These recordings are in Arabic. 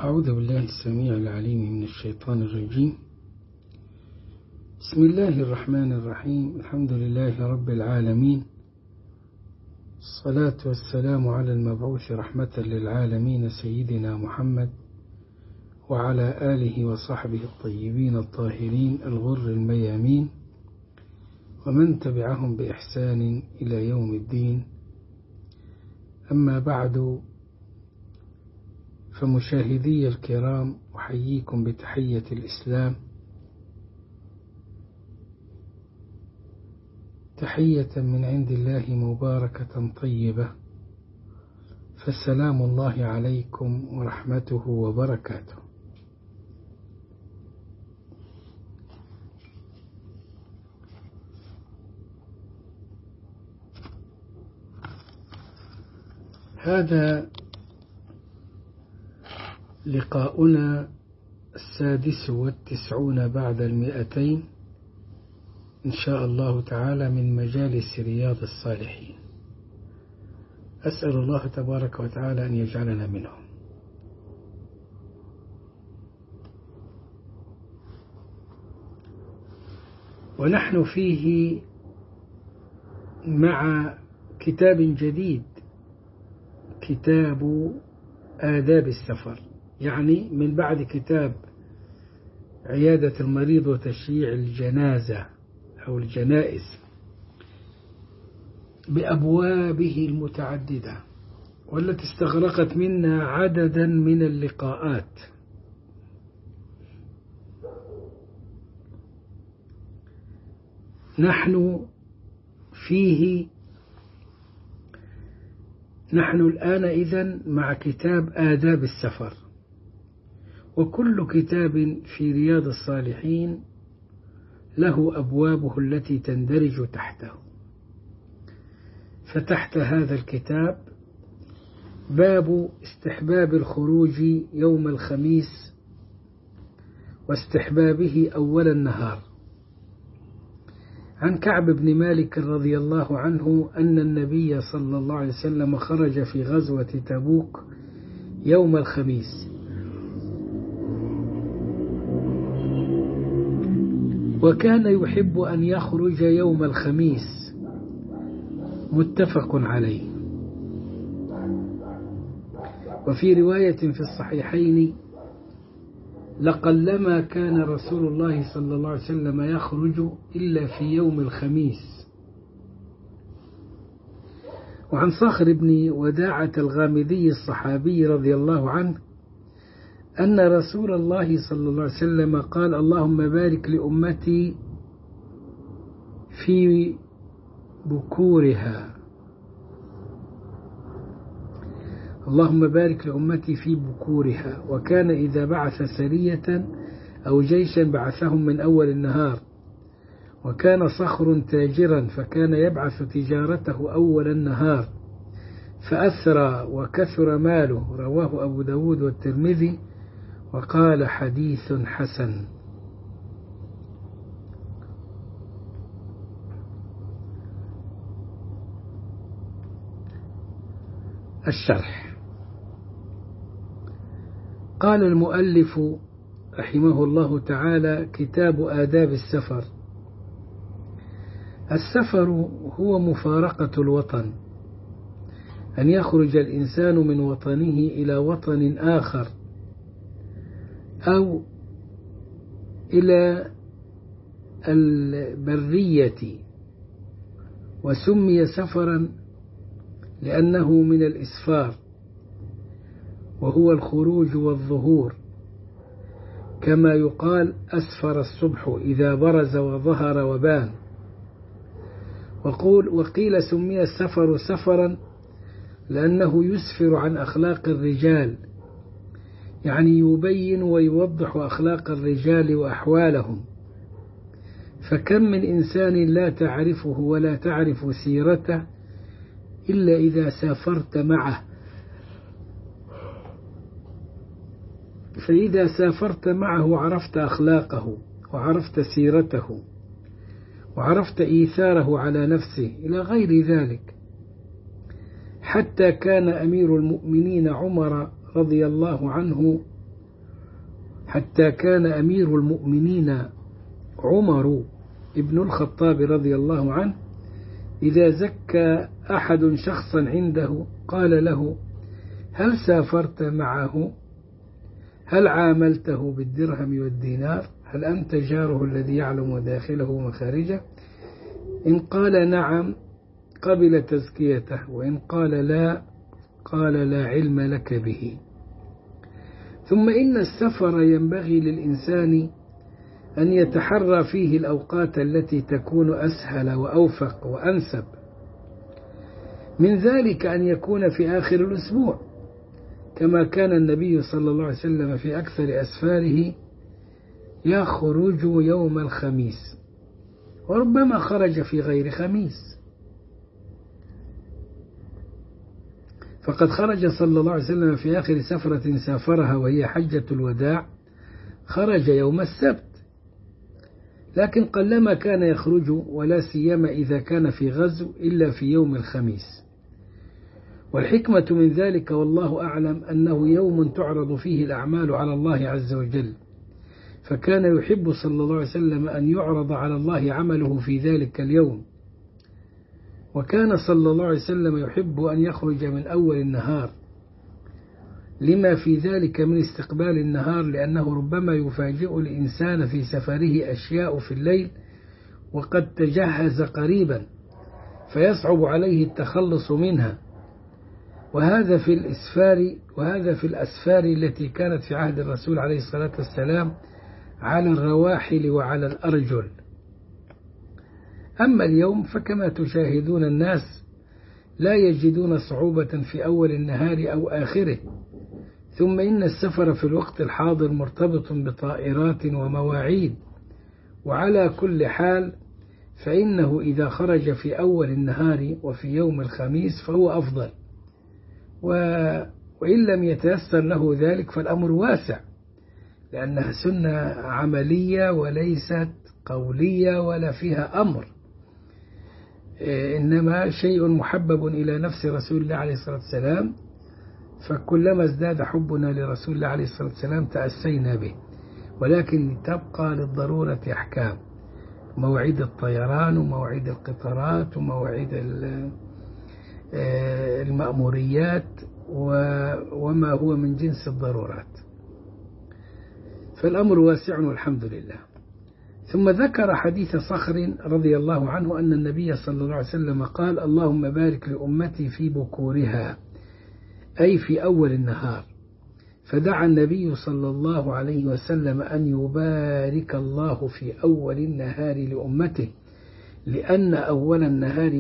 أعوذ بالله السميع العليم من الشيطان الرجيم. بسم الله الرحمن الرحيم. الحمد لله رب العالمين، الصلاة والسلام على المبعوث رحمة للعالمين سيدنا محمد وعلى آله وصحبه الطيبين الطاهرين الغر الميامين ومن تبعهم بإحسان إلى يوم الدين. أما بعد، فمشاهدي الكرام، أحييكم بتحية الإسلام، تحية من عند الله مباركة طيبة، فالسلام الله عليكم ورحمته وبركاته. هذا لقاؤنا 96 بعد 200 إن شاء الله تعالى من مجالس رياض الصالحين. أسأل الله تبارك وتعالى أن يجعلنا منهم. ونحن فيه مع كتاب جديد، كتاب آداب السفر، يعني من بعد كتاب عيادة المريض وتشييع الجنازة أو الجنائز بأبوابه المتعددة، والتي استغرقت منا عددا من اللقاءات. نحن الآن إذن مع كتاب آداب السفر، وكل كتاب في رياض الصالحين له أبوابه التي تندرج تحته. فتحت هذا الكتاب باب استحباب الخروج يوم الخميس واستحبابه أول النهار، عن كعب بن مالك رضي الله عنه أن النبي صلى الله عليه وسلم خرج في غزوة تبوك يوم الخميس، وكان يحب أن يخرج يوم الخميس، متفق عليه. وفي رواية في الصحيحين: لقلما كان رسول الله صلى الله عليه وسلم يخرج إلا في يوم الخميس. وعن صخر بن وداعة الغامدي الصحابي رضي الله عنه أن رسول الله صلى الله عليه وسلم قال: اللهم بارك لأمتي في بكورها، اللهم بارك لأمتي في بكورها. وكان إذا بعث سرية أو جيشا بعثهم من أول النهار. وكان صخر تاجرا، فكان يبعث تجارته أول النهار، فأثرى وكثر ماله. رواه أبو داود والترمذي، وقال حديث حسن. الشرح: قال المؤلف رحمه الله تعالى: كتاب آداب السفر. السفر هو مفارقة الوطن، أن يخرج الإنسان من وطنه إلى وطن آخر أو إلى البرية. وسمي سفرا لأنه من الإسفار، وهو الخروج والظهور، كما يقال أسفر الصبح إذا برز وظهر وبان. وقيل سمي السفر سفرا لأنه يسفر عن أخلاق الرجال، يعني يبين ويوضح أخلاق الرجال وأحوالهم. فكم من إنسان لا تعرفه ولا تعرف سيرته إلا إذا سافرت معه، فإذا سافرت معه عرفت أخلاقه وعرفت سيرته وعرفت إيثاره على نفسه إلى غير ذلك. حتى كان أمير المؤمنين عمر رضي الله عنه حتى كان أمير المؤمنين عمر ابن الخطاب رضي الله عنه إذا زكى أحد شخصا عنده قال له: هل سافرت معه؟ هل عاملته بالدرهم والدينار؟ هل أنت جاره الذي يعلم داخله ومخارجه؟ إن قال نعم قبل تزكيته، وإن قال لا قال لا علم لك به. ثم إن السفر ينبغي للإنسان أن يتحرى فيه الأوقات التي تكون أسهل وأوفق وأنسب، من ذلك أن يكون في آخر الأسبوع، كما كان النبي صلى الله عليه وسلم في أكثر أسفاره يخرج يوم الخميس، وربما خرج في غير خميس. فقد خرج صلى الله عليه وسلم في آخر سفرة سافرها وهي حجة الوداع، خرج يوم السبت، لكن قلما كان يخرج، ولا سيما إذا كان في غزو، إلا في يوم الخميس. والحكمة من ذلك والله أعلم أنه يوم تعرض فيه الأعمال على الله عز وجل، فكان يحب صلى الله عليه وسلم أن يعرض على الله عمله في ذلك اليوم. وكان صلى الله عليه وسلم يحب أن يخرج من أول النهار، لما في ذلك من استقبال النهار، لأنه ربما يفاجئ الإنسان في سفره أشياء في الليل وقد تجهز قريبا، فيصعب عليه التخلص منها. وهذا في الأسفار التي كانت في عهد الرسول عليه الصلاة والسلام على الرواحل وعلى الأرجل. أما اليوم فكما تشاهدون الناس لا يجدون صعوبة في أول النهار أو آخره. ثم إن السفر في الوقت الحاضر مرتبط بطائرات ومواعيد، وعلى كل حال فإنه إذا خرج في أول النهار وفي يوم الخميس فهو أفضل، وإن لم يتيسر له ذلك فالأمر واسع، لأنها سنة عملية وليست قولية ولا فيها أمر، إنما شيء محبب إلى نفس رسول الله عليه الصلاة والسلام، فكلما ازداد حبنا لرسول الله عليه الصلاة والسلام تأسينا به. ولكن تبقى للضرورة أحكام، مواعيد الطيران ومواعيد القطارات ومواعيد المأموريات وما هو من جنس الضرورات، فالأمر واسع والحمد لله. ثم ذكر حديث صخر رضي الله عنه أن النبي صلى الله عليه وسلم قال: اللهم بارك لأمتي في بكورها، أي في أول النهار. فدعا النبي صلى الله عليه وسلم أن يبارك الله في أول النهار لأمته، لأن أول النهار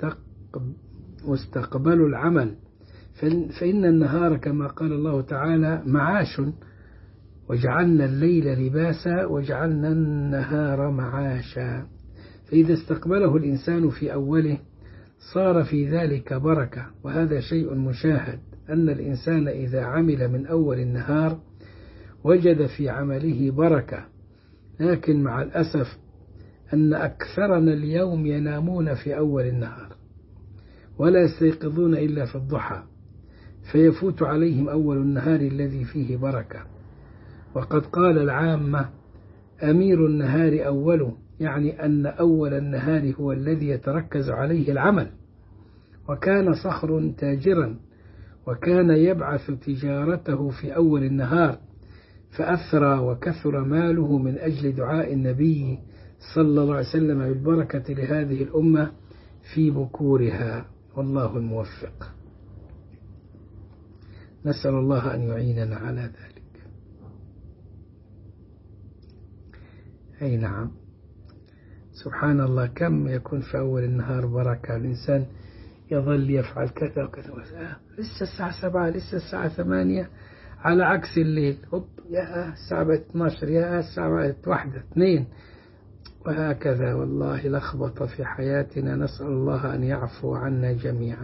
مستقبل العمل، فإن النهار كما قال الله تعالى معاش، وجعلنا الليل لباسا وجعلنا النهار معاشا. فإذا استقبله الإنسان في أوله صار في ذلك بركة، وهذا شيء مشاهد، أن الإنسان إذا عمل من أول النهار وجد في عمله بركة. لكن مع الأسف أن أكثرنا اليوم ينامون في أول النهار ولا يستيقظون إلا في الضحى، فيفوت عليهم أول النهار الذي فيه بركة. وقد قال العامة: أمير النهار أوله، يعني أن أول النهار هو الذي يتركز عليه العمل. وكان صخر تاجرا، وكان يبعث تجارته في أول النهار، فأثرى وكثر ماله من أجل دعاء النبي صلى الله عليه وسلم بالبركة لهذه الأمة في بكورها، والله الموفق. نسأل الله أن يعيننا على ذلك. أي نعم، سبحان الله، كم يكون في أول النهار بركة. الإنسان يظل يفعل كذا وكذا، لسه الساعة 7، لسه الساعة 8، على عكس الليل، يا الساعة 12، يا الساعة 1، 2، وهكذا. والله لخبط في حياتنا، نسأل الله أن يعفو عنا جميعا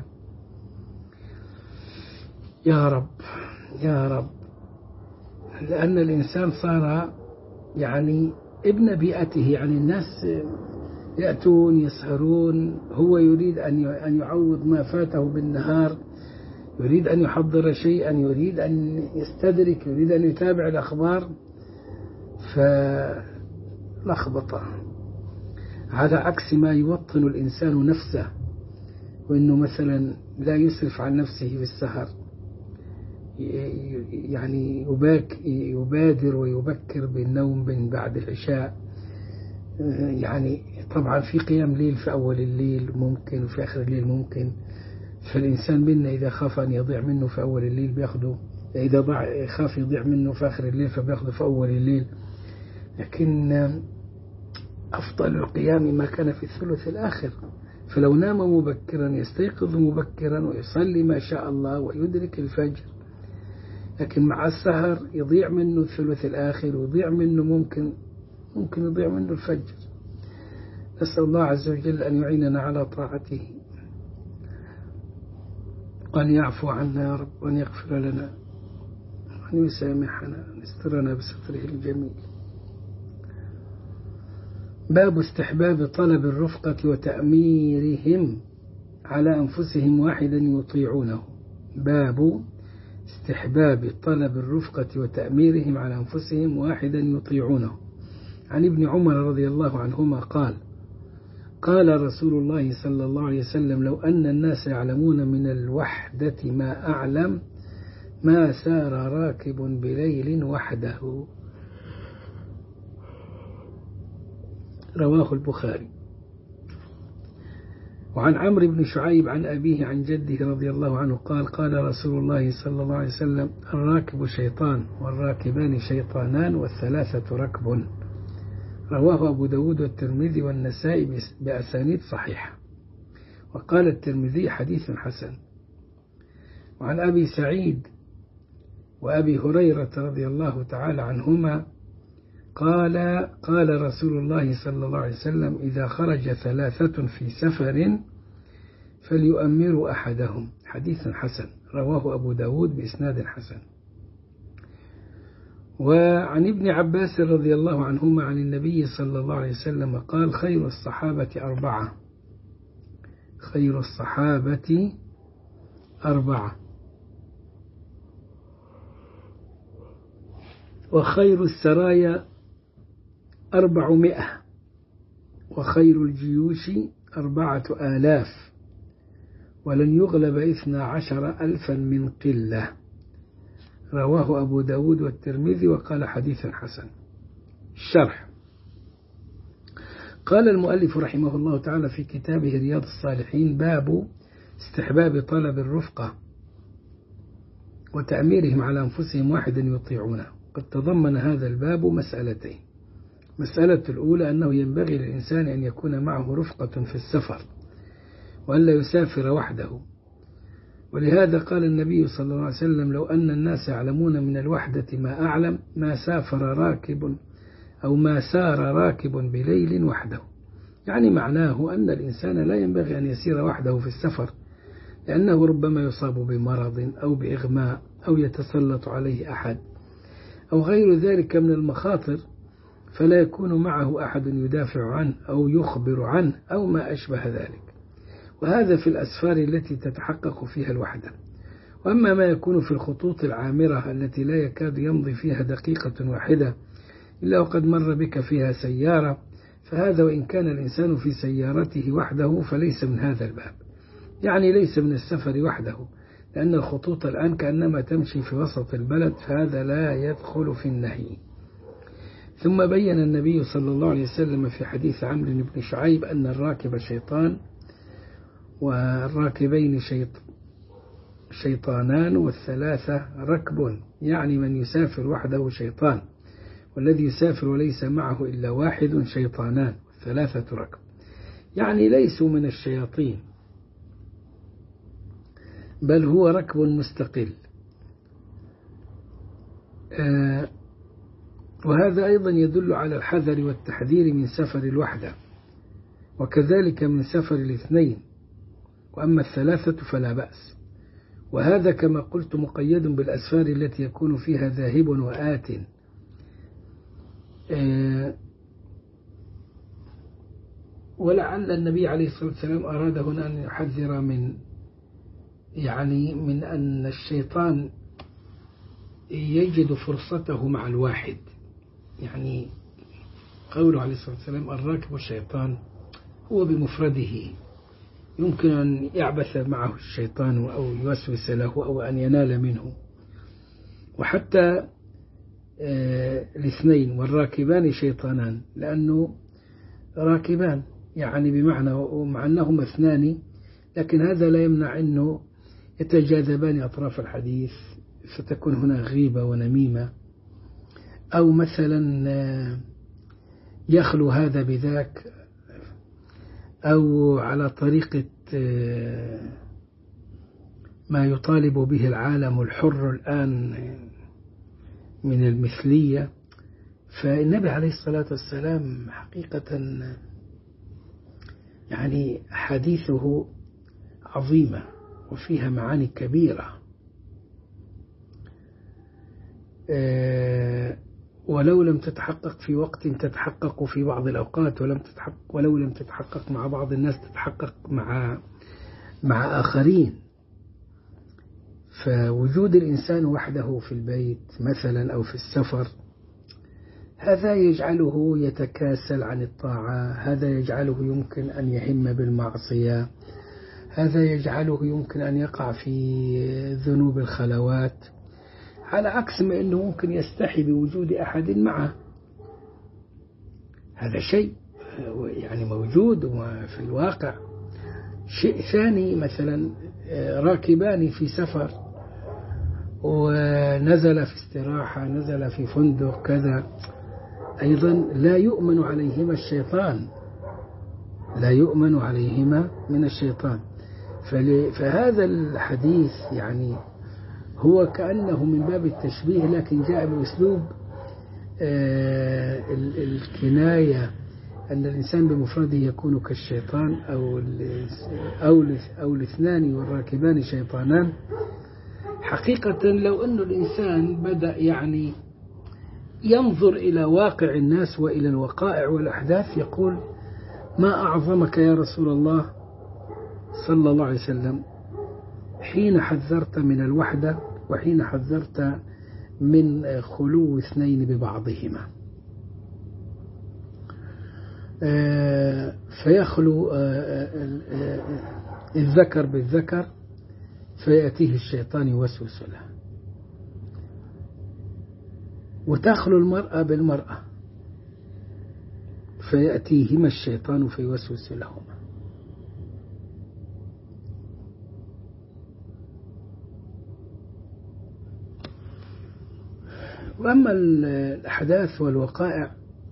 يا رب يا رب. لأن الإنسان صار يعني ابن بيئته، يعني الناس يأتون يسهرون، هو يريد أن يعوض ما فاته بالنهار، يريد أن يحضر شيئا، يريد أن يستدرك، يريد أن يتابع الأخبار، فلخبطة، على عكس ما يوطن الإنسان نفسه، وإنه مثلا لا يسرف عن نفسه في السهر، يعني يبادر ويبكر بالنوم من بعد العشاء. يعني طبعا في قيام ليل في أول الليل ممكن وفي آخر الليل ممكن، فالإنسان منا إذا خاف أن يضيع منه في أول الليل بياخده، إذا خاف يضيع منه في آخر الليل فبياخده في أول الليل. لكن أفضل القيام ما كان في الثلث الآخر، فلو نام مبكرا يستيقظ مبكرا ويصلي ما شاء الله ويدرك الفجر. لكن مع السهر يضيع منه الثلث الآخر ويضيع منه ممكن يضيع منه الفجر. نسأل الله عز وجل أن يعيننا على طاعته، وأن يعفو عنا يا رب، وأن يغفر لنا، وأن يسامحنا، وأن يسترنا بستره الجميل. باب استحباب طلب الرفقة وتأميرهم على أنفسهم واحدا يطيعونه. باب استحباب طلب الرفقة وتأميرهم على أنفسهم واحدا يطيعونه. عن ابن عمر رضي الله عنهما قال: قال رسول الله صلى الله عليه وسلم: لو أن الناس يعلمون من الوحدة ما أعلم ما سار راكب بليل وحده. رواه البخاري. وعن عمرو بن شعيب عن أبيه عن جده رضي الله عنه قال: قال رسول الله صلى الله عليه وسلم: الراكب شيطان والراكبان شيطانان والثلاثة ركب. رواه أبو داود والترمذي والنسائي بأسانيد صحيحة. وقال الترمذي: حديث حسن. وعن أبي سعيد وأبي هريرة رضي الله تعالى عنهما قال: قال رسول الله صلى الله عليه وسلم: إذا خرج ثلاثة في سفر فليؤمروا أحدهم. حديث حسن. رواه أبو داود بإسناد حسن. وعن ابن عباس رضي الله عنهما عن النبي صلى الله عليه وسلم قال: خير الصحابة أربعة. خير الصحابة أربعة، وخير السرايا 400، وخير الجيوش 4000، ولن يغلب 12,000 من قلة. رواه أبو داود والترمذي وقال حديث حسن. الشرح: قال المؤلف رحمه الله تعالى في كتابه رياض الصالحين: باب استحباب طلب الرفقة وتأميرهم على أنفسهم واحدا يطيعونه. قد تضمن هذا الباب مسألتين. مسألة الأولى أنه ينبغي للإنسان أن يكون معه رفقة في السفر، وأن لا يسافر وحده. ولهذا قال النبي صلى الله عليه وسلم: لو أن الناس يعلمون من الوحدة ما أعلم ما سافر راكب أو ما سار راكب بليل وحده. يعني معناه أن الإنسان لا ينبغي أن يسير وحده في السفر، لأنه ربما يصاب بمرض أو بإغماء أو يتسلط عليه أحد أو غير ذلك من المخاطر، فلا يكون معه أحد يدافع عنه أو يخبر عنه أو ما أشبه ذلك. وهذا في الأسفار التي تتحقق فيها الوحدة. وأما ما يكون في الخطوط العامرة التي لا يكاد يمضي فيها دقيقة واحدة إلا وقد مر بك فيها سيارة، فهذا وإن كان الإنسان في سيارته وحده فليس من هذا الباب، يعني ليس من السفر وحده، لأن الخطوط الآن كأنما تمشي في وسط البلد، فهذا لا يدخل في النهي. ثم بين النبي صلى الله عليه وسلم في حديث عمرو بن شعيب أن الراكب شيطان والراكبين شيطانان والثلاثة ركب، يعني من يسافر وحده شيطان، والذي يسافر وليس معه إلا واحد شيطانان والثلاثة ركب، يعني ليسوا من الشياطين، بل هو ركب مستقل. وهذا أيضا يدل على الحذر والتحذير من سفر الوحدة، وكذلك من سفر الاثنين. وأما الثلاثة فلا بأس، وهذا كما قلت مقيد بالأسفار التي يكون فيها ذاهب وآت. ولعل النبي عليه الصلاة والسلام أراد هنا أن يحذر من أن الشيطان يجد فرصته مع الواحد، يعني قوله عليه الصلاة والسلام الراكب الشيطان هو بمفرده، يمكن أن يعبث معه الشيطان أو يوسوس له أو أن ينال منه. وحتى الاثنين والراكبان شيطانان، لأنه راكبان يعني بمعنى ومع أنهما اثنان، لكن هذا لا يمنع أنه يتجاذبان أطراف الحديث، فتكون هنا غيبة ونميمة، أو مثلا يخلو هذا بذاك، أو على طريقة ما يطالب به العالم الحر الآن من المثلية. فالنبي عليه الصلاة والسلام حقيقة يعني حديثه عظيمة وفيها معاني كبيرة، ولو لم تتحقق في وقت تتحقق في بعض الأوقات، ولو لم تتحقق مع بعض الناس تتحقق مع آخرين. فوجود الإنسان وحده في البيت مثلا أو في السفر، هذا يجعله يتكاسل عن الطاعة، هذا يجعله يمكن أن يهم بالمعصية، هذا يجعله يمكن أن يقع في ذنوب الخلوات، على عكس ما أنه ممكن يستحي بوجود أحد معه. هذا شيء يعني موجود وفي الواقع. شيء ثاني مثلا راكبان في سفر ونزل في استراحة، نزل في فندق كذا، أيضا لا يؤمن عليهما الشيطان، لا يؤمن عليهما من الشيطان. فهذا الحديث يعني هو كأنه من باب التشبيه، لكن جاء بأسلوب الكناية، أن الإنسان بمفرده يكون كالشيطان أو الاثنان والراكبان شيطانان. حقيقة لو أن الإنسان بدأ يعني ينظر إلى واقع الناس وإلى الوقائع والأحداث، يقول ما أعظمك يا رسول الله صلى الله عليه وسلم حين حذرت من الوحدة وحين حذرت من خلو اثنين ببعضهما. فيخلو الذكر بالذكر فيأتيه الشيطان يوسوس له، وتخلو المرأة بالمرأة فيأتيهما الشيطان فيوسوس لهما. وأما الأحداث والوقائع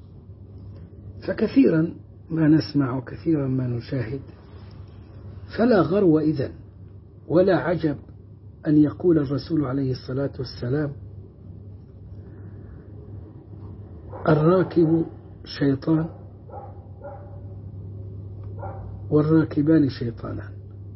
فكثيرا ما نسمع وكثيرا ما نشاهد، فلا غرو إذن ولا عجب أن يقول الرسول عليه الصلاة والسلام الراكب شيطان والراكبان شيطانان.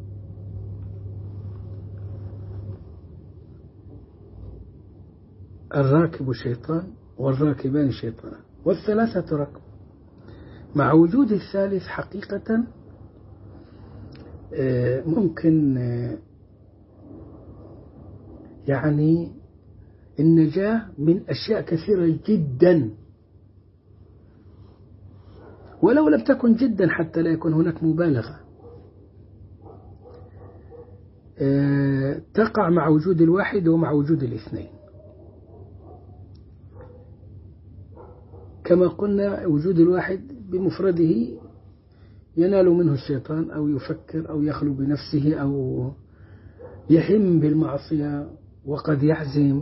الراكب شيطان والراكبان شيطانان، والثلاثة ركب، مع وجود الثالث حقيقة ممكن يعني النجاة من أشياء كثيرة جدا، ولو لم تكن جدا حتى لا يكون هناك مبالغة، تقع مع وجود الواحد ومع وجود الاثنين. كما قلنا وجود الواحد بمفرده ينال منه الشيطان، أو يفكر أو يخلو بنفسه أو يهم بالمعصية وقد يعزم.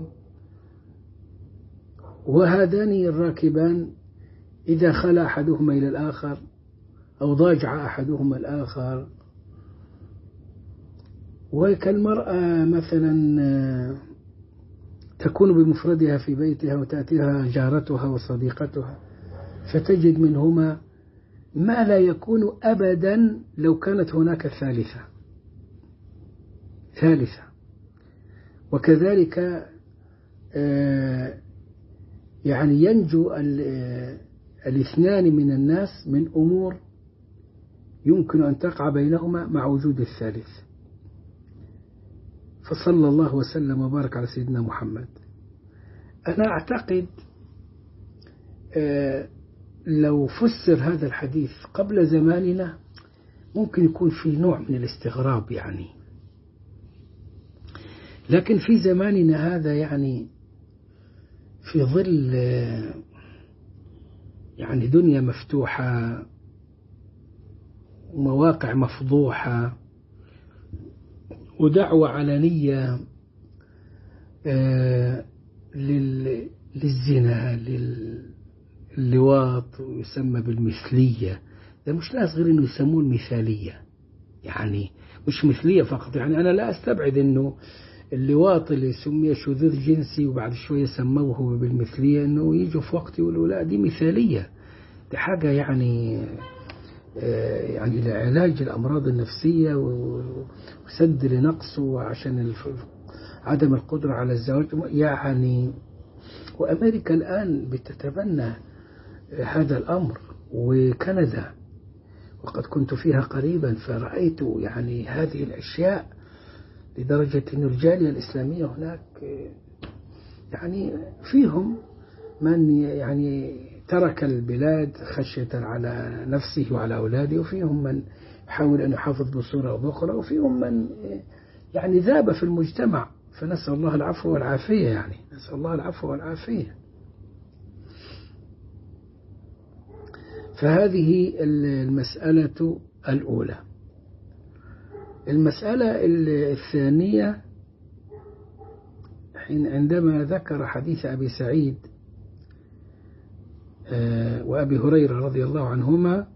وهذان الراكبان إذا خلى أحدهما إلى الآخر أو ضاجع أحدهما الآخر، وكالمرأة مثلا تكون بمفردها في بيتها وتأتيها جارتها وصديقتها، فتجد منهما ما لا يكون أبدا لو كانت هناك ثالثة. وكذلك يعني ينجو الاثنان من الناس من أمور يمكن أن تقع بينهما مع وجود الثالث. فصلى الله وسلم وبارك على سيدنا محمد. أنا أعتقد لو فسر هذا الحديث قبل زماننا ممكن يكون في نوع من الاستغراب يعني، لكن في زماننا هذا يعني في ظل يعني دنيا مفتوحة ومواقع مفضوحة ودعوة علنية للزنا للواط ويسمى بالمثلية. ده مش ناس غير انه يسموه المثالية، يعني مش مثلية فقط. يعني انا لا استبعد انه اللواط اللي سمي شذوذ جنسي وبعد شوية سموه بالمثلية انه يجوا في وقت يقولوا لا دي مثالية، دي حاجة يعني لعلاج الأمراض النفسية وسد لنقصه وعشان عدم القدرة على الزواج يعني. وأمريكا الآن بتتبنى هذا الأمر، وكندا، وقد كنت فيها قريبا فرأيت يعني هذه الأشياء، لدرجة أن الجالية الإسلامية هناك يعني فيهم من يعني ترك البلاد خشية على نفسه وعلى أولاده، وفيهم من يحاول أن يحافظ بصورة أو بأخرى، وفيهم من يعني ذاب في المجتمع. فنسأل الله العفو والعافية، يعني نسأل الله العفو والعافية. فهذه المسألة الأولى. المسألة الثانية عندما ذكر حديث أبي سعيد وأبي هريرة رضي الله عنهما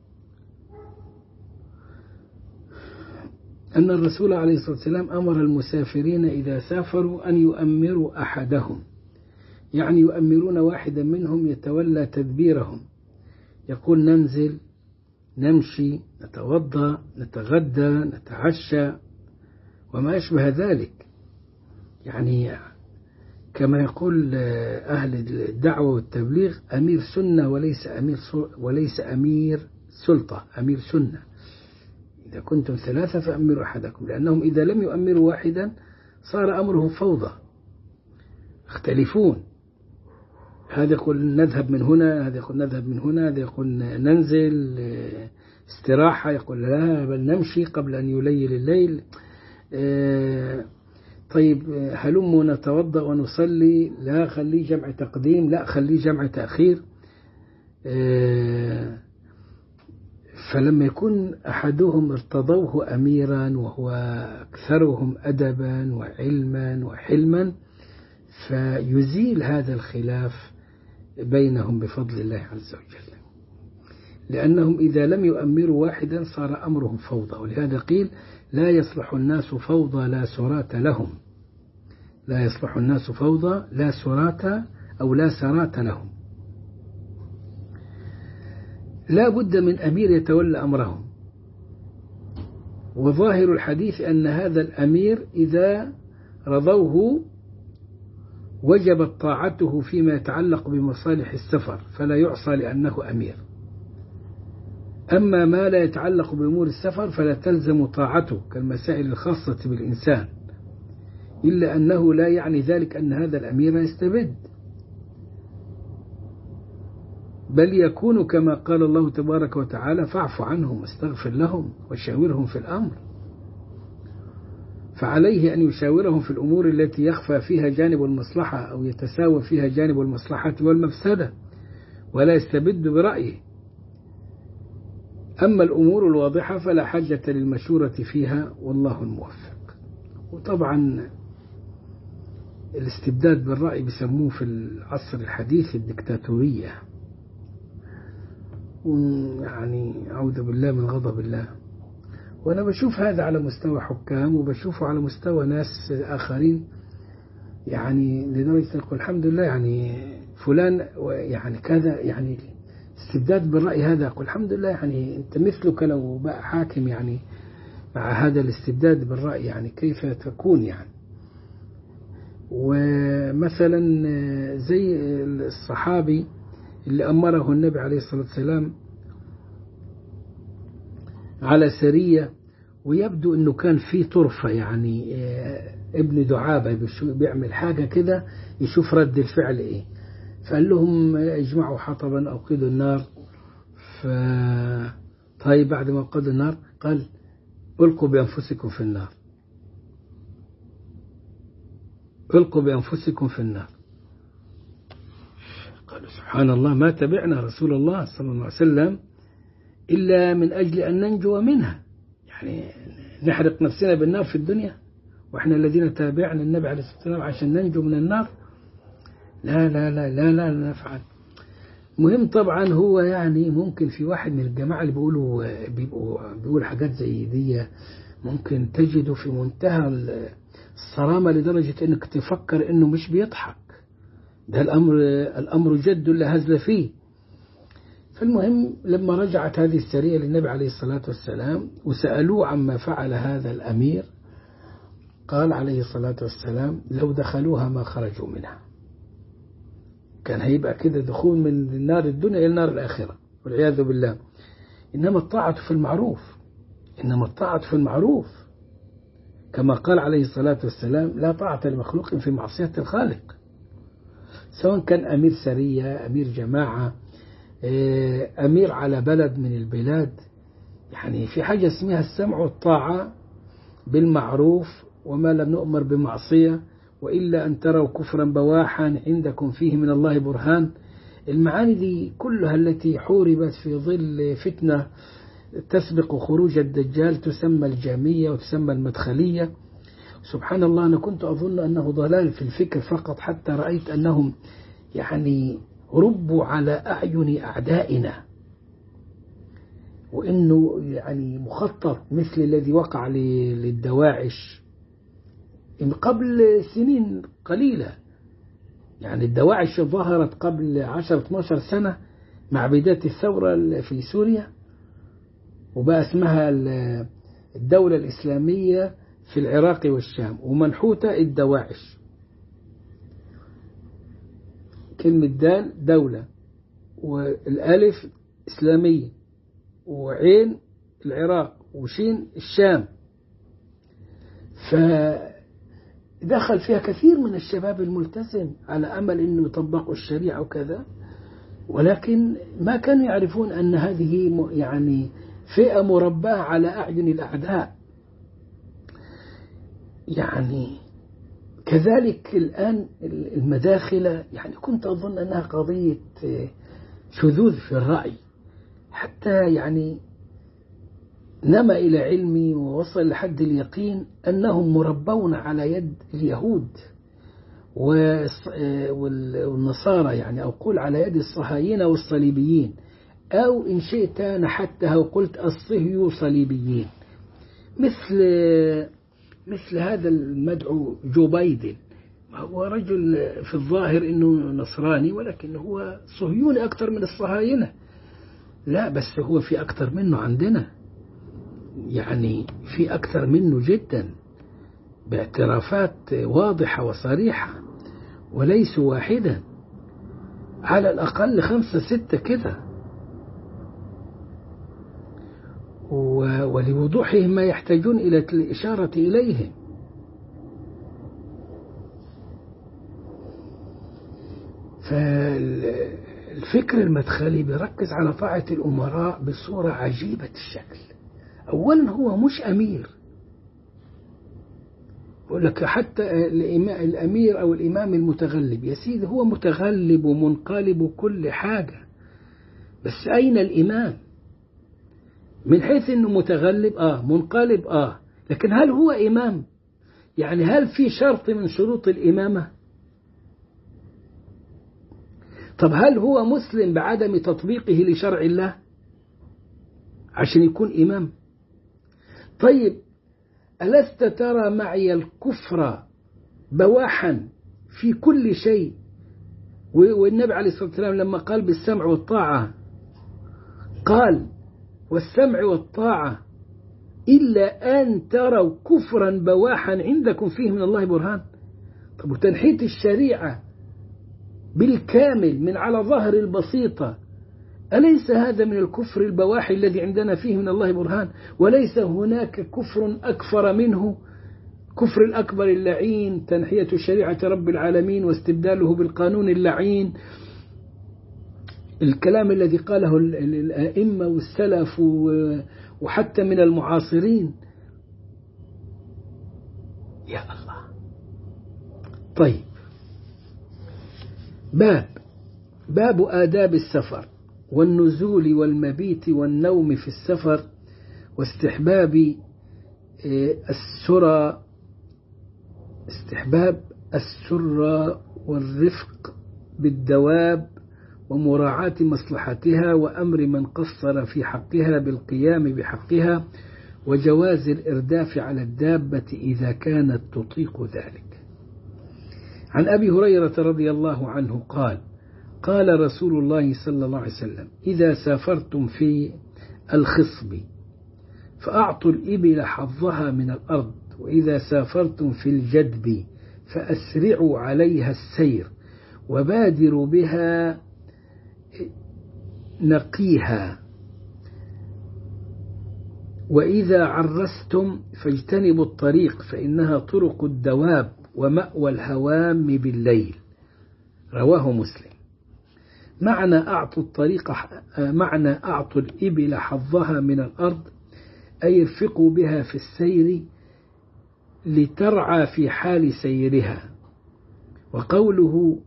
أن الرسول عليه الصلاة والسلام أمر المسافرين إذا سافروا أن يؤمروا أحدهم، يعني يؤمرون واحدا منهم يتولى تدبيرهم، يقول ننزل، نمشي، نتوضأ، نتغدى، نتعشى وما أشبه ذلك. يعني كما يقول أهل الدعوة والتبليغ أمير سنة وليس أمير سلطة، أمير سنة. إذا كنتم ثلاثة فأمروا أحدكم، لأنهم إذا لم يؤمروا واحدا صار أمرهم فوضى، يختلفون، هذا يقول نذهب من هنا، هذا يقول نذهب من هنا، هذا يقول ننزل استراحة، يقول لا بل نمشي قبل أن يليل الليل. طيب هلموا نتوضأ ونصلي، لا خليه جمع تقديم، لا خليه جمع تأخير. فلما يكون أحدهم ارتضوه أميرا وهو أكثرهم أدبا وعلما وحلما فيزيل هذا الخلاف بينهم بفضل الله عز وجل، لأنهم إذا لم يؤمروا واحدا صار أمرهم فوضى. ولهذا قيل لا يصلح الناس فوضى لا سرات لهم، لا يصلح الناس فوضى لا سرات أو لا سرات لهم. لا بد من أمير يتولى أمرهم. وظاهر الحديث أن هذا الأمير إذا رضوه وجبت طاعته فيما يتعلق بمصالح السفر فلا يعصى لأنه أمير. أما ما لا يتعلق بأمور السفر فلا تلزم طاعته كالمسائل الخاصة بالإنسان، إلا أنه لا يعني ذلك أن هذا الأمير يستبد، بل يكون كما قال الله تبارك وتعالى فاعف عنهم واستغفر لهم وشاورهم في الأمر. فعليه أن يشاورهم في الأمور التي يخفى فيها جانب المصلحة أو يتساوى فيها جانب المصلحة والمفسدة، ولا يستبد برأيه. أما الأمور الواضحة فلا حاجة للمشورة فيها والله الموفق. وطبعا الاستبداد بالرأي بيسموه في العصر الحديث الدكتاتورية، يعني أعوذ بالله من غضب الله. وأنا بشوف هذا على مستوى حكام وبشوفه على مستوى ناس آخرين، يعني لدرجة أقول الحمد لله يعني فلان يعني كذا، يعني استبداد بالرأي هذا أقول الحمد لله، يعني أنت مثلك لو بقى حاكم يعني مع هذا الاستبداد بالرأي يعني كيف تكون يعني. ومثلا زي الصحابي اللي أمره النبي عليه الصلاة والسلام على سرية، ويبدو أنه كان في طرفة، يعني ابن دعابة بيعمل حاجة كده يشوف رد الفعل إيه، فقال لهم اجمعوا حطبا أوقدوا النار. طيب بعد ما أوقدوا النار قال ألقوا بأنفسكم في النار، ألقوا بأنفسكم في النار. قالوا سبحان الله، ما تبعنا رسول الله صلى الله عليه وسلم إلا من أجل أن ننجو منها، يعني نحرق نفسنا بالنار في الدنيا وإحنا الذين تابعنا النبي عليه الصلاة والسلام عشان ننجو من النار؟ لا لا لا لا لا, لا نفعل. مهم طبعا هو يعني ممكن في واحد من الجماعة اللي بيقول حاجات زي دي ممكن تجده في منتهى الصرامة لدرجة انك تفكر انه مش بيضحك، ده الامر جد لا هزل فيه. فالمهم لما رجعت هذه السرية للنبي عليه الصلاة والسلام وسألوه عما فعل هذا الأمير، قال عليه الصلاة والسلام لو دخلوها ما خرجوا منها. كان هيبقى كده دخول من النار الدنيا إلى النار الآخرة والعياذ بالله. إنما الطاعة في المعروف، إنما الطاعة في المعروف، كما قال عليه الصلاة والسلام لا طاعة لمخلوق في معصية الخالق، سواء كان أمير سرية، أمير جماعة، أمير على بلد من البلاد. يعني في حاجة اسمها السمع والطاعة بالمعروف وما لم نؤمر بمعصية، وإلا أن تروا كفرا بواحا عندكم فيه من الله برهان. المعاني دي كلها التي حوربت في ظل فتنة تسبق خروج الدجال تسمى الجامية وتسمى المدخلية. سبحان الله، أنا كنت أظن أنه ضلال في الفكر فقط، حتى رأيت أنهم يعني ربوا على أعين أعدائنا، وإنه يعني مخطط مثل الذي وقع للدواعش قبل سنين قليلة. يعني الدواعش ظهرت قبل 10-12 سنة مع بداية الثورة في سوريا، وبقى اسمها الدولة الإسلامية في العراق والشام، ومنحوتة الدواعش. كلمة دال دولة، والألف إسلامية، وعين العراق، وشين الشام. فدخل فيها كثير من الشباب الملتزم على أمل أنه يطبقوا الشريعة وكذا، ولكن ما كانوا يعرفون أن هذه يعني فئة مرباة على أعين الأعداء. يعني كذلك الآن المداخلة، يعني كنت أظن أنها قضية شذوذ في الرأي، حتى يعني نما إلى علمي ووصل لحد اليقين أنهم مربون على يد اليهود والنصارى، يعني أو قول على يد الصهاينة والصليبيين، أو إن شئت نحتها وقلت الصهيو صليبيين، مثل هذا المدعو جو بايدن. هو رجل في الظاهر إنه نصراني، ولكن هو صهيوني أكثر من الصهاينة. لا، بس هو في أكثر منه عندنا، يعني في أكثر منه جدا، باعترافات واضحة وصريحة، وليسوا واحدا، على الأقل 5-6 كده. ولوضوحهم ما يحتاجون إلى الإشارة إليهم. فالفكر المدخلي بيركز على طاعة الأمراء بصورة عجيبة الشكل. أولا هو مش أمير، بقول لك حتى الأمير أو الإمام المتغلب، يا سيدي هو متغلب ومنقلب وكل حاجة، بس أين الإمام؟ من حيث أنه متغلب منقلب لكن هل هو إمام؟ يعني هل في شرط من شروط الإمامة؟ طب هل هو مسلم بعدم تطبيقه لشرع الله عشان يكون إمام؟ طيب ألست ترى معي الكفر بواحا في كل شيء؟ والنبي عليه الصلاة والسلام لما قال بالسمع والطاعة قال والسمع والطاعة إلا أن تروا كفرا بواحا عندكم فيه من الله برهان. طب وتنحيت الشريعة بالكامل من على ظهر البسيطة، أليس هذا من الكفر البواحي الذي عندنا فيه من الله برهان؟ وليس هناك كفر أكفر منه، كفر الأكبر اللعين تنحية شريعة رب العالمين واستبداله بالقانون اللعين الكلام الذي قاله الأئمة والسلف وحتى من المعاصرين. يا الله. طيب، باب آداب السفر والنزول والمبيت والنوم في السفر واستحباب السرى والرفق بالدواب ومراعاة مصلحتها وأمر من قصر في حقها بالقيام بحقها وجواز الإرداف على الدابة إذا كانت تطيق ذلك. عن أبي هريرة رضي الله عنه قال رسول الله صلى الله عليه وسلم: إذا سافرتم في الخصب فأعطوا الإبل حظها من الأرض، وإذا سافرتم في الجدب فأسرعوا عليها السير وبادروا بها نقيها، وإذا عرستم فاجتنبوا الطريق فإنها طرق الدواب ومأوى الهوام بالليل. رواه مسلم. معنى أعطوا الإبل حظها من الأرض أي ارفقوا بها في السير لترعى في حال سيرها. وقوله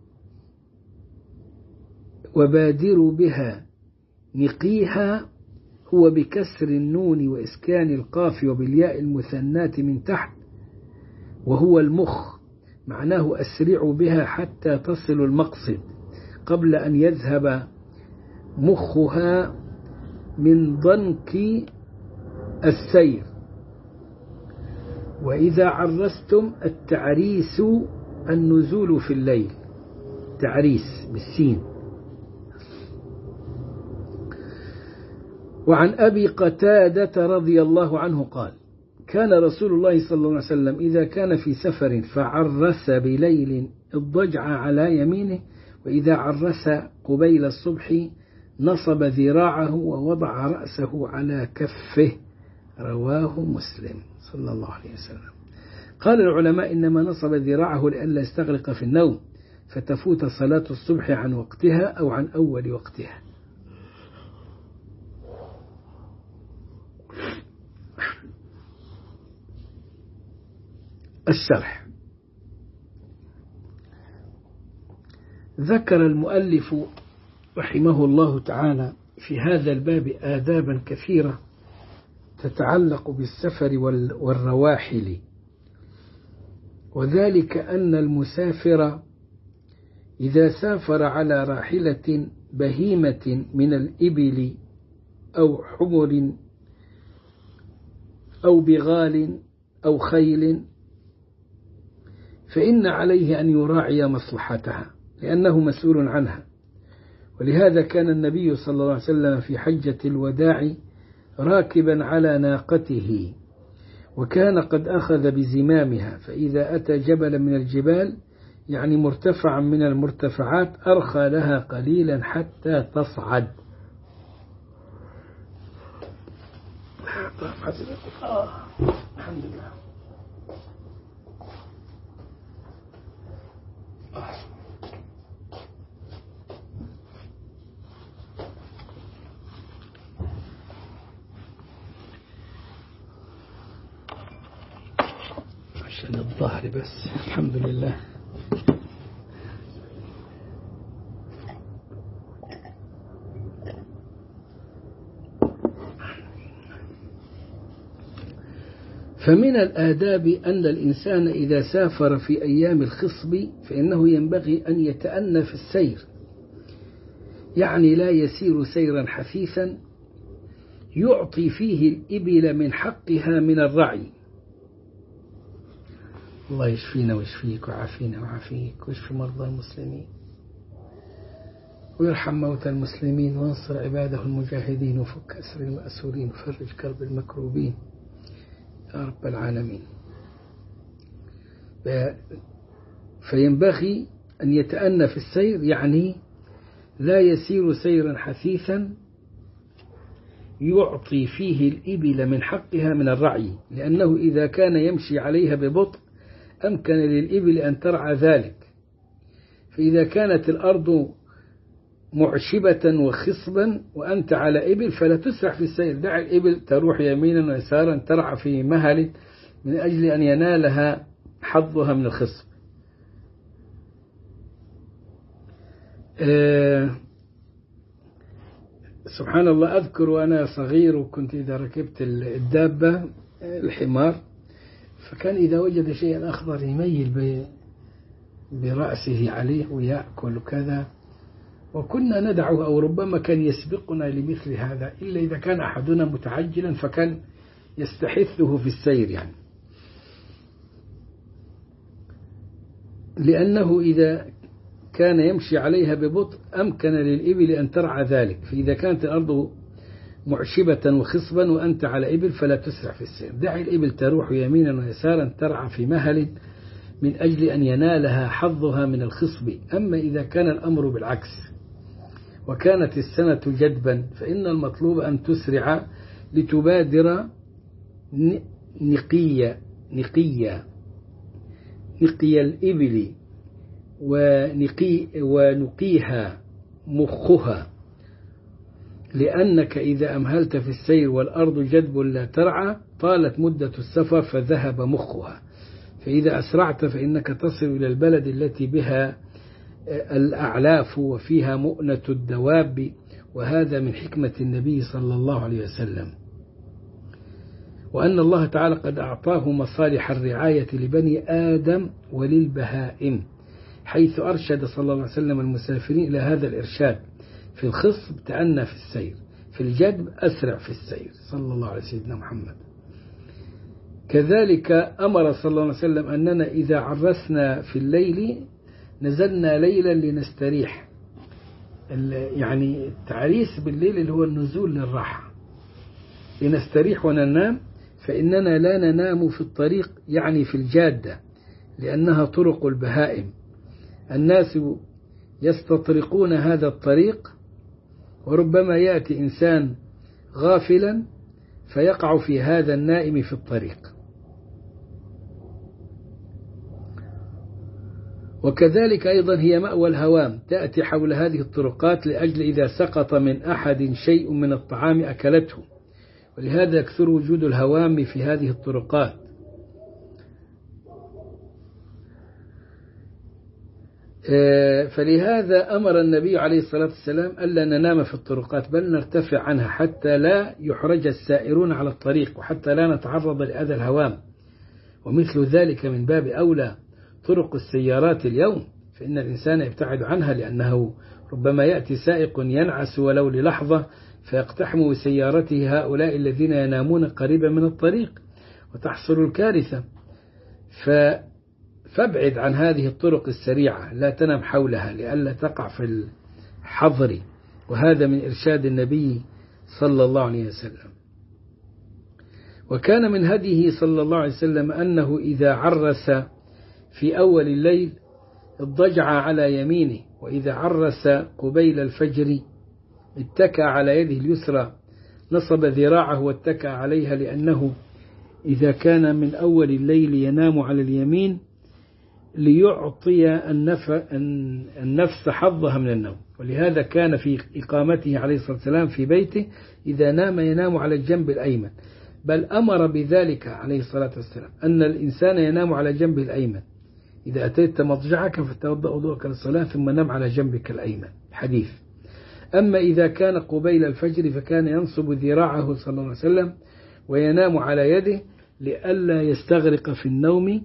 وبادروا بها نقيها هو بكسر النون وإسكان القاف وبالياء المثناة من تحت، وهو المخ. معناه أسرعوا بها حتى تصل المقصد قبل أن يذهب مخها من ضنك السير. وإذا عرستم التعريس النزول في الليل، تعريس بالسين. وعن أبي قتادة رضي الله عنه قال: كان رسول الله صلى الله عليه وسلم إذا كان في سفر فعرس بليل اضطجع على يمينه، وإذا عرس قبيل الصبح نصب ذراعه ووضع رأسه على كفه. رواه مسلم صلى الله عليه وسلم. قال العلماء إنما نصب ذراعه لئلا يستغرق في النوم فتفوت صلاة الصبح عن وقتها أو عن أول وقتها. الشرح. ذكر المؤلف رحمه الله تعالى في هذا الباب آدابا كثيرة تتعلق بالسفر والرواحل، وذلك أن المسافر إذا سافر على راحلة بهيمة من الإبل أو حمر أو بغال أو خيل فإن عليه أن يراعي مصلحتها لأنه مسؤول عنها. ولهذا كان النبي صلى الله عليه وسلم في حجة الوداع راكبا على ناقته، وكان قد أخذ بزمامها، فإذا أتى جبلا من الجبال يعني مرتفعا من المرتفعات أرخى لها قليلا حتى تصعد. الحمد لله. عشان الظهر بس. الحمد لله. فمن الآداب أن الإنسان إذا سافر في أيام الخصب فإنه ينبغي أن يتأنى في السير، يعني لا يسير سيرا حثيثا يعطي فيه الإبل من حقها من الرعي. الله يشفينا ويشفيك وعافينا وعافيك ويشفي مرضى المسلمين ويرحم موتى المسلمين وانصر عباده المجاهدين وفك أسر المأسورين وفرج كرب المكروبين يا رب العالمين. فينبغي أن يتأنى في السير، يعني لا يسير سيرا حثيثا يعطي فيه الإبل من حقها من الرعي، لأنه إذا كان يمشي عليها ببطء أمكن للإبل أن ترعى ذلك. فإذا كانت الأرض معشبة وخصبا وأنت على إبل فلا تسرع في السير، دع الإبل تروح يمينا ويسارا ترعى في مهل من أجل أن ينالها حظها من الخصب. سبحان الله، أذكر وأنا صغير وكنت إذا ركبت الدابة الحمار فكان إذا وجد شيئا أخضر يميل برأسه عليه ويأكل وكذا، وكنا ندعه أو ربما كان يسبقنا لمثل هذا، إلا إذا كان أحدنا متعجلا فكان يستحثه في السير يعني، لأنه إذا كان يمشي عليها ببطء أمكن للإبل أن ترعى ذلك. فإذا كانت الأرض معشبة وخصبا وأنت على إبل فلا تسرع في السير، دع الإبل تروح يمينا ويسارا ترعى في مهل من أجل أن ينالها حظها من الخصب. أما إذا كان الأمر بالعكس وكانت السنة جدبا فإن المطلوب أن تسرع لتبادر نقي الإبل ونقيها مخها، لأنك إذا أمهلت في السير والأرض جدب لا ترعى طالت مدة السفر فذهب مخها، فإذا أسرعت فإنك تصل إلى البلد التي بها الأعلاف وفيها مؤنة الدواب، وهذا من حكمة النبي صلى الله عليه وسلم، وأن الله تعالى قد أعطاه مصالح الرعاية لبني آدم وللبهائم، حيث أرشد صلى الله عليه وسلم المسافرين إلى هذا الإرشاد: في الخصب تأنى في السير، في الجدب أسرع في السير، صلى الله عليه سيدنا محمد. كذلك أمر صلى الله عليه وسلم أننا إذا عرسنا في الليل نزلنا ليلا لنستريح، يعني التعريس بالليل اللي هو النزول للراحة، لنستريح وننام، فإننا لا ننام في الطريق يعني في الجادة، لأنها طرق البهائم، الناس يستطرقون هذا الطريق، وربما يأتي إنسان غافلا فيقع في هذا النائم في الطريق. وكذلك أيضا هي مأوى الهوام، تأتي حول هذه الطرقات لأجل إذا سقط من أحد شيء من الطعام أكلته، ولهذا يكثر وجود الهوام في هذه الطرقات. فلهذا أمر النبي عليه الصلاة والسلام ألا ننام في الطرقات بل نرتفع عنها حتى لا يحرج السائرون على الطريق، وحتى لا نتعرض لأذى الهوام. ومثل ذلك من باب أولى طرق السيارات اليوم، فإن الإنسان يبتعد عنها، لأنه ربما يأتي سائق ينعس ولو للحظة فيقتحم بسيارته هؤلاء الذين ينامون قريبا من الطريق وتحصل الكارثة. فابعد عن هذه الطرق السريعة، لا تنم حولها لئلا تقع في الحظر، وهذا من إرشاد النبي صلى الله عليه وسلم. وكان من هديه صلى الله عليه وسلم أنه إذا عرس في أول الليل اضطجع على يمينه، وإذا عرس قبيل الفجر اتكى على يده اليسرى، نصب ذراعه واتكى عليها، لأنه إذا كان من أول الليل ينام على اليمين ليعطي النفس حظها من النوم. ولهذا كان في إقامته عليه الصلاة والسلام في بيته إذا نام ينام على الجنب الأيمن، بل أمر بذلك عليه الصلاة والسلام أن الإنسان ينام على جنبه الأيمن، إذا أتيت مضجعك فتوضأ وضوءك للصلاة ثم نم على جنبك الأيمن، حديث. أما إذا كان قبيل الفجر فكان ينصب ذراعه صلى الله عليه وسلم وينام على يده لئلا يستغرق في النوم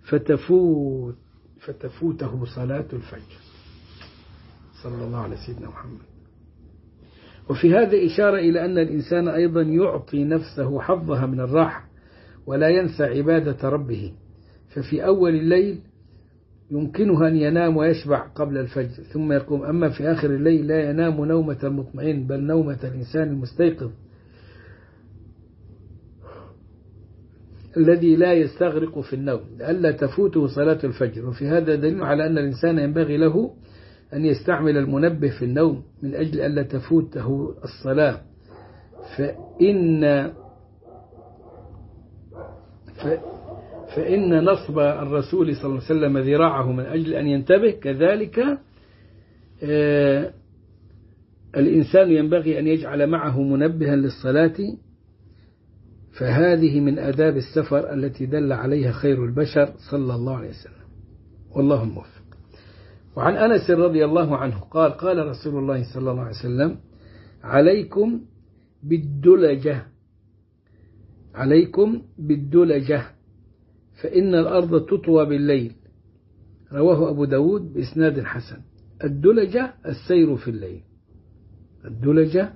فتفوته صلاة الفجر، صلى الله على سيدنا محمد. وفي هذا إشارة إلى أن الإنسان أيضا يعطي نفسه حظها من الراحة ولا ينسى عبادة ربه، ففي أول الليل يمكنه أن ينام ويشبع قبل الفجر ثم يقوم، أما في آخر الليل لا ينام نومة المطمئن بل نومة الإنسان المستيقظ الذي لا يستغرق في النوم لئلا تفوته صلاة الفجر. وفي هذا دليل على أن الإنسان ينبغي له أن يستعمل المنبه في النوم من أجل ألا تفوته الصلاة، فإن نصب الرسول صلى الله عليه وسلم ذراعه من أجل أن ينتبه، كذلك الإنسان ينبغي أن يجعل معه منبها للصلاة، فهذه من آداب السفر التي دل عليها خير البشر صلى الله عليه وسلم، والله الموفق. وعن أنس رضي الله عنه قال قال رسول الله صلى الله عليه وسلم: عليكم بالدلجة، عليكم بالدلجة فإن الأرض تطوى بالليل. رواه أبو داود بإسناد حسن. الدلجة السير في الليل، الدلجة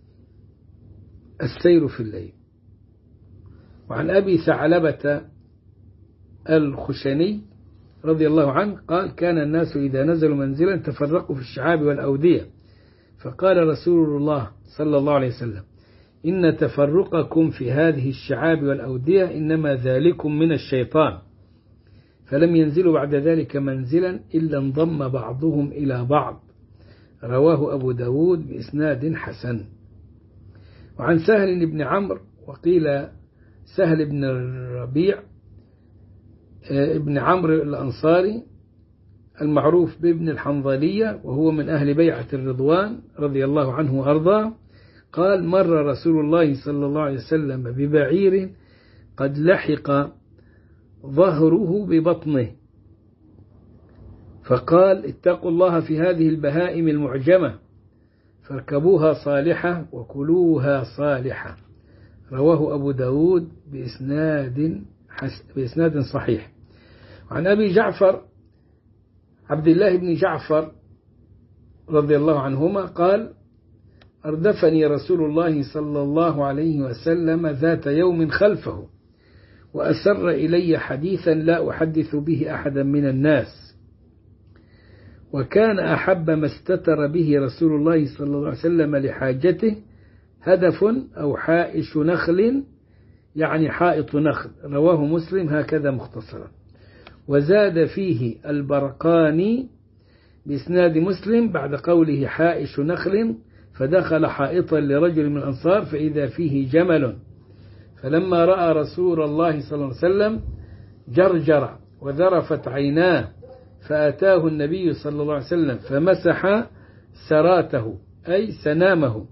السير في الليل. وعن أبي ثعلبة الخشني رضي الله عنه قال: كان الناس إذا نزلوا منزلا تفرقوا في الشعاب والأودية، فقال رسول الله صلى الله عليه وسلم: إن تفرقكم في هذه الشعاب والأودية إنما ذلكم من الشيطان، فلم ينزلوا بعد ذلك منزلا إلا انضم بعضهم إلى بعض. رواه أبو داود بإسناد حسن. وعن سهل بن عمرو وقيل سهل بن الربيع ابن عمرو الأنصاري المعروف بابن الحنظلية، وهو من أهل بيعة الرضوان رضي الله عنه وأرضاه، قال: مر رسول الله صلى الله عليه وسلم ببعير قد لحق ظهره ببطنه، فقال: اتقوا الله في هذه البهائم المعجمة، فاركبوها صالحة وكلوها صالحة. رواه أبو داود بإسناد صحيح. وعن أبي جعفر عبد الله بن جعفر رضي الله عنهما قال: أردفني رسول الله صلى الله عليه وسلم ذات يوم خلفه، وأسر إلي حديثا لا أحدث به أحدا من الناس، وكان أحب ما استتر به رسول الله صلى الله عليه وسلم لحاجته هدف أو حائش نخل، يعني حائط نخل. رواه مسلم هكذا مختصرا. وزاد فيه البرقاني بإسناد مسلم بعد قوله حائش نخل: فدخل حائطا لرجل من الأنصار فإذا فيه جمل، فلما رأى رسول الله صلى الله عليه وسلم جرجر وذرفت عيناه، فأتاه النبي صلى الله عليه وسلم فمسح سراته أي سنامه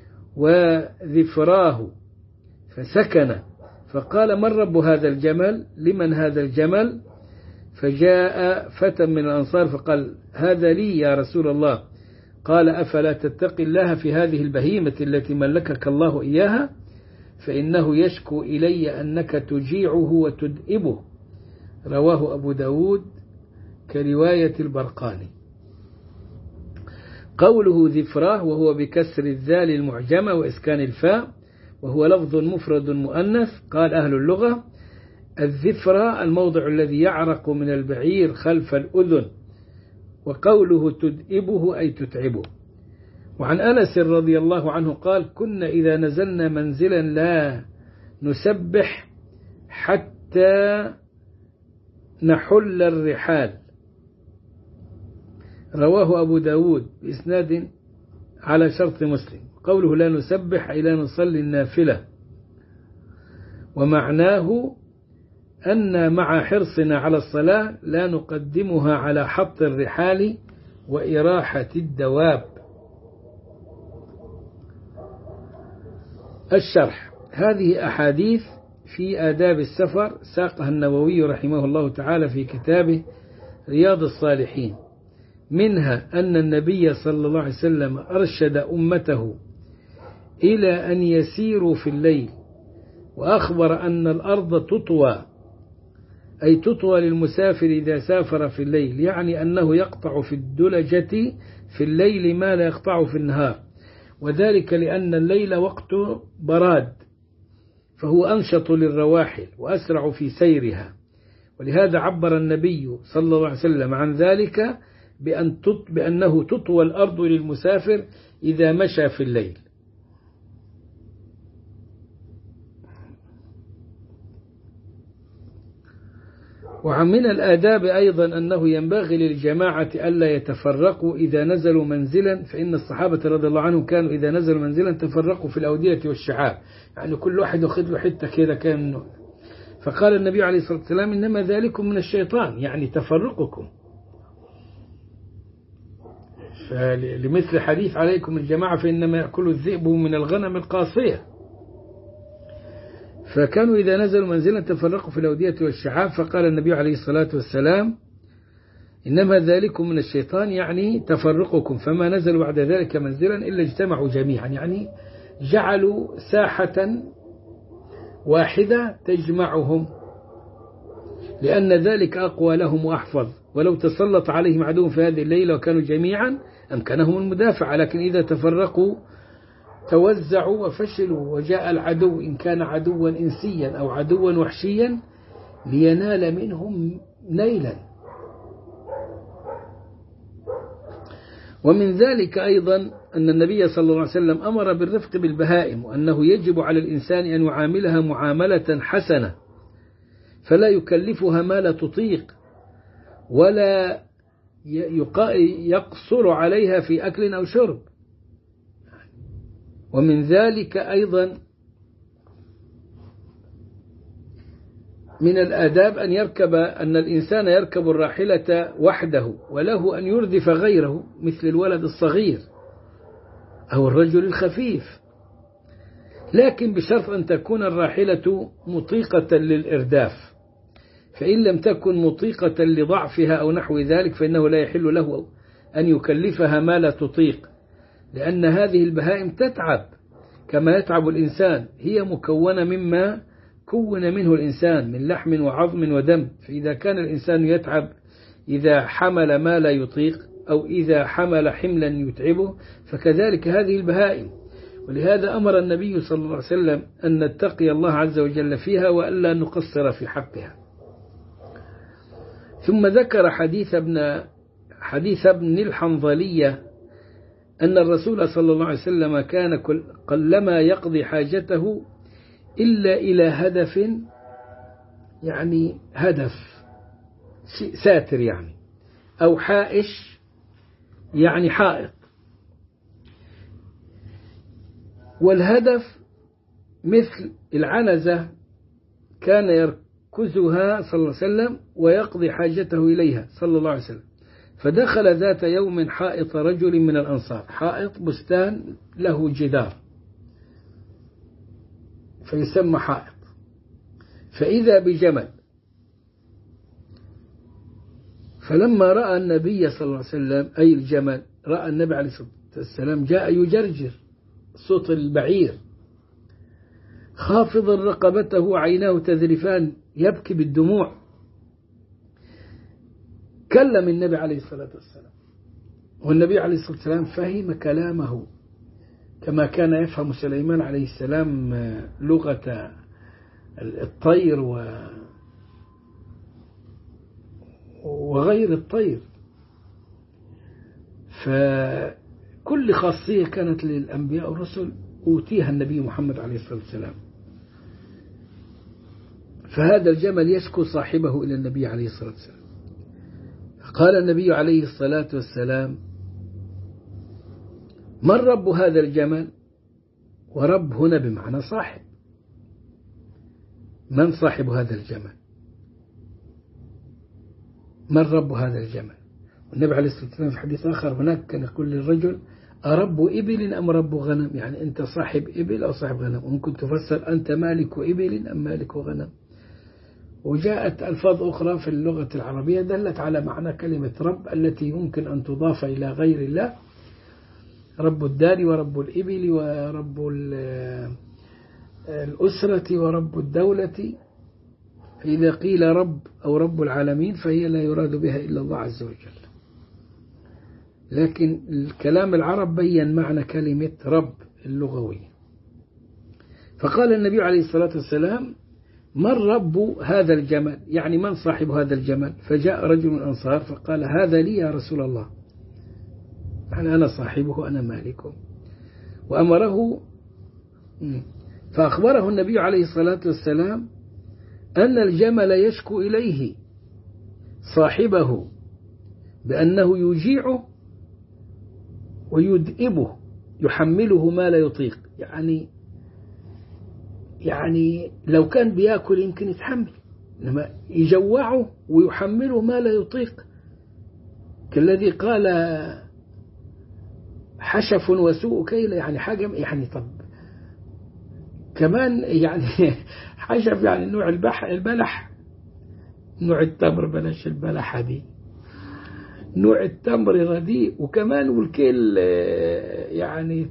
وذفراه فسكن، فقال: من رب هذا الجمل؟ لمن هذا الجمل؟ فجاء فتى من الأنصار فقال: هذا لي يا رسول الله. قال: أفلا تتقي الله في هذه البهيمة التي ملكك الله إياها؟ فإنه يشكو إلي أنك تجيعه وتدئبه. رواه أبو داود كرواية البرقاني. قوله ذفراه وهو بكسر الذال المعجمة وإسكان الفاء، وهو لفظ مفرد مؤنث. قال أهل اللغة: الذفرة الموضع الذي يعرق من البعير خلف الأذن. وقوله تدئبه أي تتعبه. وعن أنس رضي الله عنه قال: كنا إذا نزلنا منزلا لا نسبح حتى نحل الرحال. رواه أبو داود بإسناد على شرط مسلم. قوله لا نسبح أي لا نصلي النافلة، ومعناه أن مع حرصنا على الصلاة لا نقدمها على حط الرحال وإراحة الدواب. الشرح: هذه أحاديث في آداب السفر ساقها النووي رحمه الله تعالى في كتابه رياض الصالحين، منها أن النبي صلى الله عليه وسلم أرشد أمته إلى أن يسيروا في الليل، وأخبر أن الأرض تطوى، أي تطوى للمسافر إذا سافر في الليل، يعني أنه يقطع في الدلجة في الليل ما لا يقطع في النهار، وذلك لأن الليل وقت براد، فهو أنشط للرواحل وأسرع في سيرها، ولهذا عبر النبي صلى الله عليه وسلم عن ذلك بأنه تطوى الأرض للمسافر إذا مشى في الليل. ومن الآداب أيضا أنه ينبغي للجماعة ألا يتفرقوا إذا نزلوا منزلا، فإن الصحابة رضي الله عنهم كانوا إذا نزلوا منزلا تفرقوا في الأودية والشعاب، يعني كل واحد يأخذ له حتة كذا كان. فقال النبي عليه الصلاة والسلام: إنما ذلكم من الشيطان، يعني تفرقكم. لمثل حديث عليكم الجماعة فإنما يأكل الذئب من الغنم القاصية. فكانوا إذا نزلوا منزلا تفرقوا في الأودية والشعاب، فقال النبي عليه الصلاة والسلام إنما ذلكم من الشيطان، يعني تفرقكم، فما نزلوا بعد ذلك منزلا إلا اجتمعوا جميعا، يعني جعلوا ساحة واحدة تجمعهم، لأن ذلك أقوى لهم وأحفظ. ولو تسلط عليهم عدو في هذه الليلة وكانوا جميعا أمكنهم المدافع، لكن إذا تفرقوا توزعوا وفشلوا، وجاء العدو إن كان عدوا إنسيا أو عدوا وحشيا لينال منهم نيلا. ومن ذلك أيضا أن النبي صلى الله عليه وسلم أمر بالرفق بالبهائم، وأنه يجب على الإنسان أن يعاملها معاملة حسنة، فلا يكلفها ما لا تطيق، ولا يقصر عليها في أكل أو شرب. ومن ذلك أيضا من الآداب أن الإنسان يركب الراحلة وحده، وله أن يردف غيره مثل الولد الصغير أو الرجل الخفيف، لكن بشرط أن تكون الراحلة مطيقة للإرداف، فإن لم تكن مطيقة لضعفها أو نحو ذلك فإنه لا يحل له أن يكلفها ما لا تطيق، لأن هذه البهائم تتعب كما يتعب الإنسان، هي مكونة مما كون منه الإنسان من لحم وعظم ودم، فإذا كان الإنسان يتعب إذا حمل ما لا يطيق أو إذا حمل حملا يتعبه، فكذلك هذه البهائم. ولهذا أمر النبي صلى الله عليه وسلم أن نتقي الله عز وجل فيها وألا نقصر في حقها. ثم ذكر حديث ابن الحنظلية أن الرسول صلى الله عليه وسلم كان قلما يقضي حاجته إلا إلى هدف، يعني هدف ساتر يعني، أو حائش يعني حائط. والهدف مثل العنزة كان يركزها صلى الله عليه وسلم ويقضي حاجته إليها صلى الله عليه وسلم. فدخل ذات يوم حائط رجل من الأنصار، حائط بستان له جدار فيسمى حائط، فإذا بجمل، فلما رأى النبي صلى الله عليه وسلم أي الجمل، رأى النبي عليه الصلاة والسلام جاء يجرجر صوت البعير خافضا رقبته وعيناه تذرفان يبكي بالدموع، كلم النبي عليه الصلاة والسلام، والنبي عليه الصلاة والسلام فهم كلامه كما كان يفهم سليمان عليه السلام لغة الطير وغير الطير. فكل خاصية كانت للأنبياء والرسل أوتيها النبي محمد عليه الصلاة والسلام. فهذا الجمل يشكو صاحبه إلى النبي عليه الصلاة والسلام، قال النبي عليه الصلاة والسلام: من رب هذا الجمل؟ ورب هنا بمعنى صاحب، من صاحب هذا الجمل؟ من رب هذا الجمل؟ والنبي عليه الصلاة والسلام في حديث آخر هناك كان يقول للرجل: أرب إبل أم رب غنم؟ يعني أنت صاحب إبل أو صاحب غنم، وممكن تفسر أنت مالك إبل أم مالك غنم. وجاءت ألفاظ أخرى في اللغة العربية دلت على معنى كلمة رب التي يمكن أن تضاف إلى غير الله، رب الدار ورب الإبل ورب الأسرة ورب الدولة. فإذا قيل رب أو رب العالمين فهي لا يراد بها إلا الله عز وجل، لكن الكلام العرب بين معنى كلمة رب اللغوية. فقال النبي عليه الصلاة والسلام: من رب هذا الجمل؟ يعني من صاحب هذا الجمل؟ فجاء رجل من الأنصار فقال: هذا لي يا رسول الله، يعني أنا صاحبه أنا مالكه. وأمره، فأخبره النبي عليه الصلاة والسلام أن الجمل يشكو إليه صاحبه بأنه يجيعه ويدئبه، يحمله ما لا يطيق، يعني لو كان بياكل يمكن يتحمل، إنما يجوعه ويحمله ما لا يطيق، كالذي قال حشف وسوء كيل يعني حاجة يعني طب كمان يعني حشف يعني نوع البلح، نوع التمر بلاش البلحة دي، نوع التمر رديء، وكمان والكيل يعني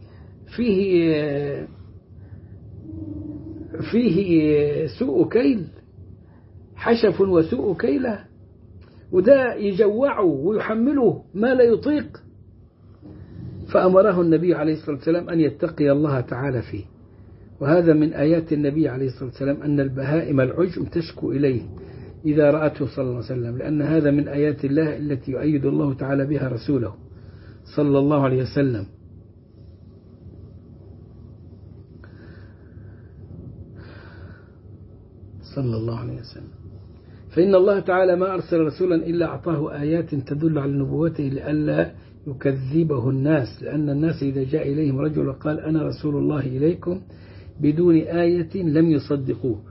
فيه سوء كيل، حشف وسوء كيلة، وده يجوعه ويحمله ما لا يطيق. فأمره النبي عليه الصلاة والسلام أن يتقي الله تعالى فيه. وهذا من آيات النبي عليه الصلاة والسلام أن البهائم العجم تشكو إليه إذا رأته صلى الله عليه وسلم، لأن هذا من آيات الله التي يؤيد الله تعالى بها رسوله صلى الله عليه وسلم. صلى الله عليه وسلم. فإن الله تعالى ما أرسل رسولا إلا أعطاه آيات تدل على نبوته لئلا يكذبه الناس، لأن الناس إذا جاء إليهم رجل وقال أنا رسول الله إليكم بدون آية لم يصدقوه.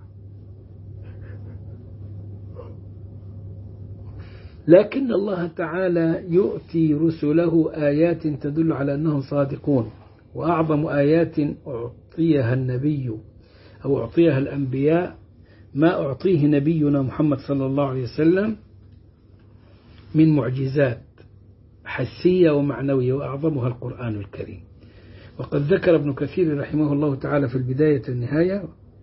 لكن الله تعالى يؤتي رسله آيات تدل على أنهم صادقون. وأعظم آيات أعطيها النبي أو أعطيها الأنبياء ما أعطيه نبينا محمد صلى الله عليه وسلم من معجزات حسية ومعنوية، وأعظمها القرآن الكريم. وقد ذكر ابن كثير رحمه الله تعالى في البداية والنهاية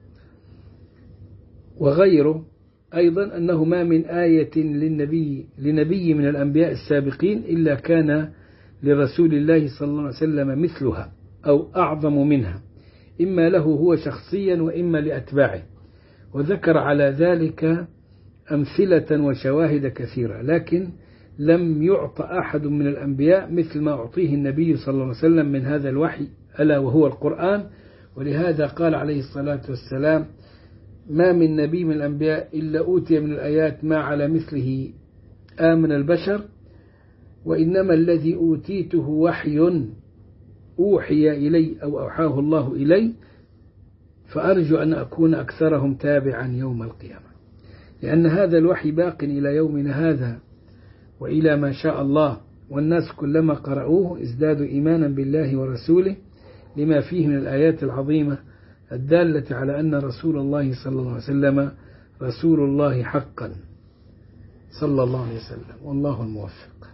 وغيره أيضا أنه ما من آية لنبي من الأنبياء السابقين إلا كان لرسول الله صلى الله عليه وسلم مثلها أو أعظم منها، إما له هو شخصيا وإما لأتباعه. وذكر على ذلك أمثلة وشواهد كثيرة، لكن لم يعط أحد من الأنبياء مثل ما أعطيه النبي صلى الله عليه وسلم من هذا الوحي ألا وهو القرآن. ولهذا قال عليه الصلاة والسلام ما من نبي من الأنبياء إلا أوتي من الآيات ما على مثله آمن البشر، وإنما الذي أوتيته وحي أوحي إلي أو أوحاه الله إلي، فأرجو أن أكون أكثرهم تابعا يوم القيامة، لأن هذا الوحي باق إلى يومنا هذا وإلى ما شاء الله. والناس كلما قرأوه ازدادوا إيمانا بالله ورسوله لما فيه من الآيات العظيمة الدالة على أن رسول الله صلى الله عليه وسلم رسول الله حقا صلى الله عليه وسلم، والله الموفق.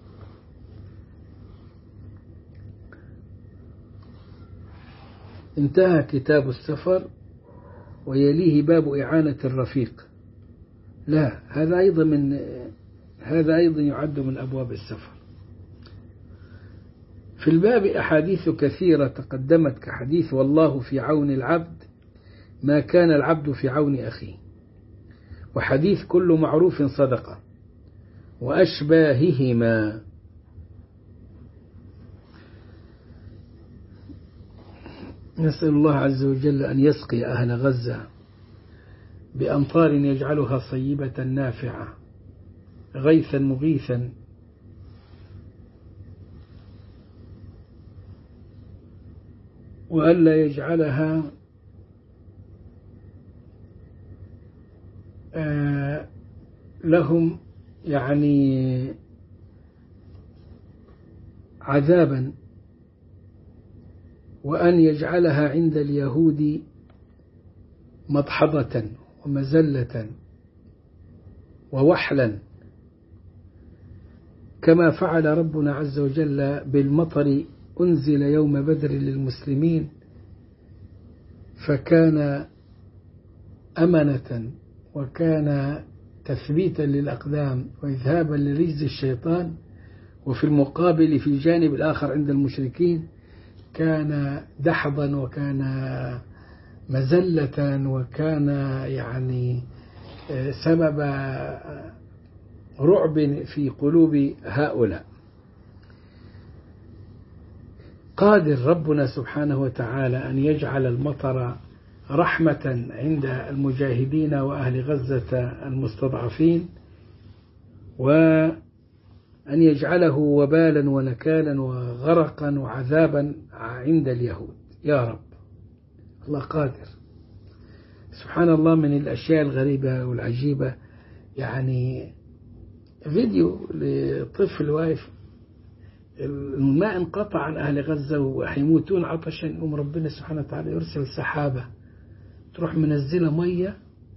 انتهى كتاب السفر ويليه باب إعانة الرفيق. لا، هذا أيضا يعد من أبواب السفر. في الباب أحاديث كثيرة تقدمت كحديث والله في عون العبد ما كان العبد في عون أخيه، وحديث كل معروف صدقة، وأشباههما. نسأل الله عز وجل أن يسقي أهل غزة بأمطار يجعلها صيبة نافعة غيثا مغيثا، وألا يجعلها لهم يعني عذابا، وأن يجعلها عند اليهود مدحضة ومزلة ووحلا، كما فعل ربنا عز وجل بالمطر أنزل يوم بدر للمسلمين فكان أمنة وكان تثبيتا للأقدام وإذهابا لرجز الشيطان. وفي المقابل في الجانب الآخر عند المشركين كان دحضا وكان مزلة وكان يعني سبب رعب في قلوب هؤلاء. قادر ربنا سبحانه وتعالى أن يجعل المطر رحمة عند المجاهدين وأهل غزة المستضعفين، وأن يجعله وبالا ونكالا وغرقا وعذابا عند اليهود. يا رب، الله قادر. سبحان الله، من الأشياء الغريبة الماء انقطع عن أهل غزة وحيموتون عطشا، يقوم ربنا سبحانه وتعالى يرسل سحابة تروح منزلة مية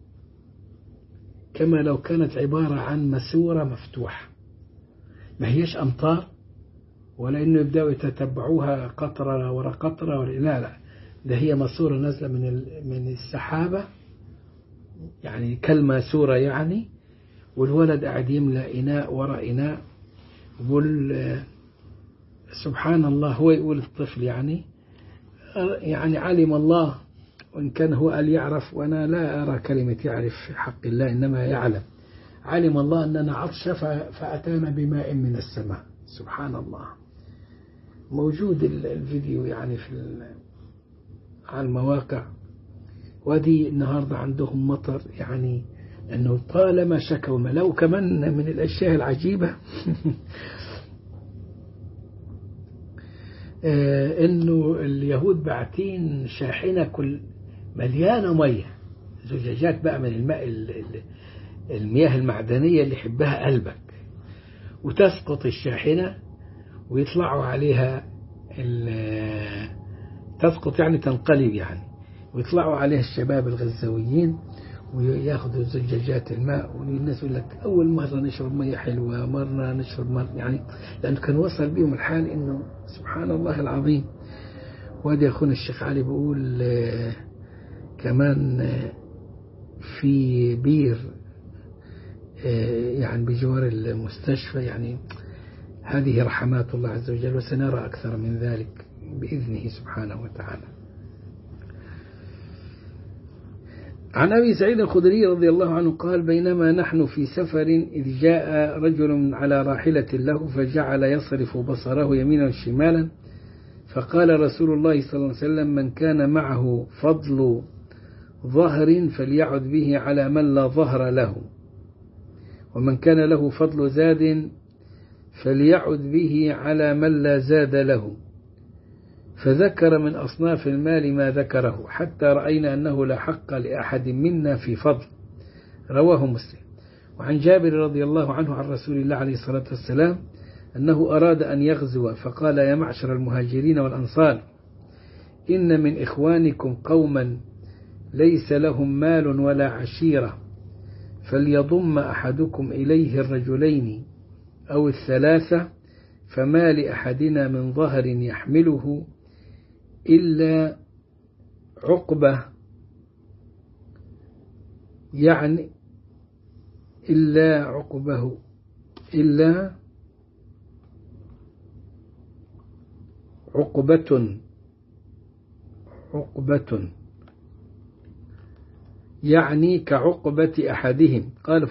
كما لو كانت عبارة عن مسورة مفتوحة، ما هيش أمطار ولا إنه يبدأوا يتتبعوها قطرة ورا قطرة ولا لا، ده هي ماسورة نازلة من السحابة، يعني كالماسورة يعني. والولد قاعد يملأ إناء ورا إناء، سبحان الله هو يقول الطفل يعني علم الله، وإن كان هو قال يعرف، وأنا لا أرى كلمة يعرف في حق الله، إنما يعلم. علم الله أننا عطش فأتانا بماء من السماء. سبحان الله. موجود الفيديو يعني على المواقع. ودي النهاردة عندهم مطر، يعني أنه طالما شكوا ملو. كمان من الأشياء العجيبة أنه اليهود باعتين شاحنة كل مليانة مية، زجاجات بقى من المياه المعدنية اللي يحبها قلبك، وتسقط الشاحنة ويطلعوا عليها تسقط يعني تنقلب يعني، ويطلعوا عليها الشباب الغزاويين وياخذوا زجاجات الماء. والناس يقول لك أول مرة نشرب مية حلوة، مرة نشرب يعني، لأنه كان وصل بهم الحال إنه سبحان الله العظيم. وهذا أخونا الشيخ علي بيقول كمان في بير يعني بجوار المستشفى، يعني هذه رحمات الله عز وجل، وسنرى أكثر من ذلك بإذنه سبحانه وتعالى. عن أبي سعيد الخدري رضي الله عنه قال: بينما نحن في سفر إذ جاء رجل على راحلة له فجعل يصرف بصره يمينا وشمالا، فقال رسول الله صلى الله عليه وسلم: من كان معه فضل ظهر فليعد به على من لا ظهر له، ومن كان له فضل زاد فليعد به على من لا زاد له. فذكر من أصناف المال ما ذكره، حتى رأينا أنه لا حق لأحد منا في فضل. رواه مسلم. وعن جابر رضي الله عنه عن رسول الله عليه الصلاة والسلام أنه أراد أن يغزو، فقال: يا معشر المهاجرين والأنصار، إن من إخوانكم قوما ليس لهم مال ولا عشيرة، فليضم أحدكم إليه الرجلين أو الثلاثة، فما لأحدنا من ظهر يحمله إلا عقبة، يعني إلا عقبة يعني كعقبة أحدهم. قال: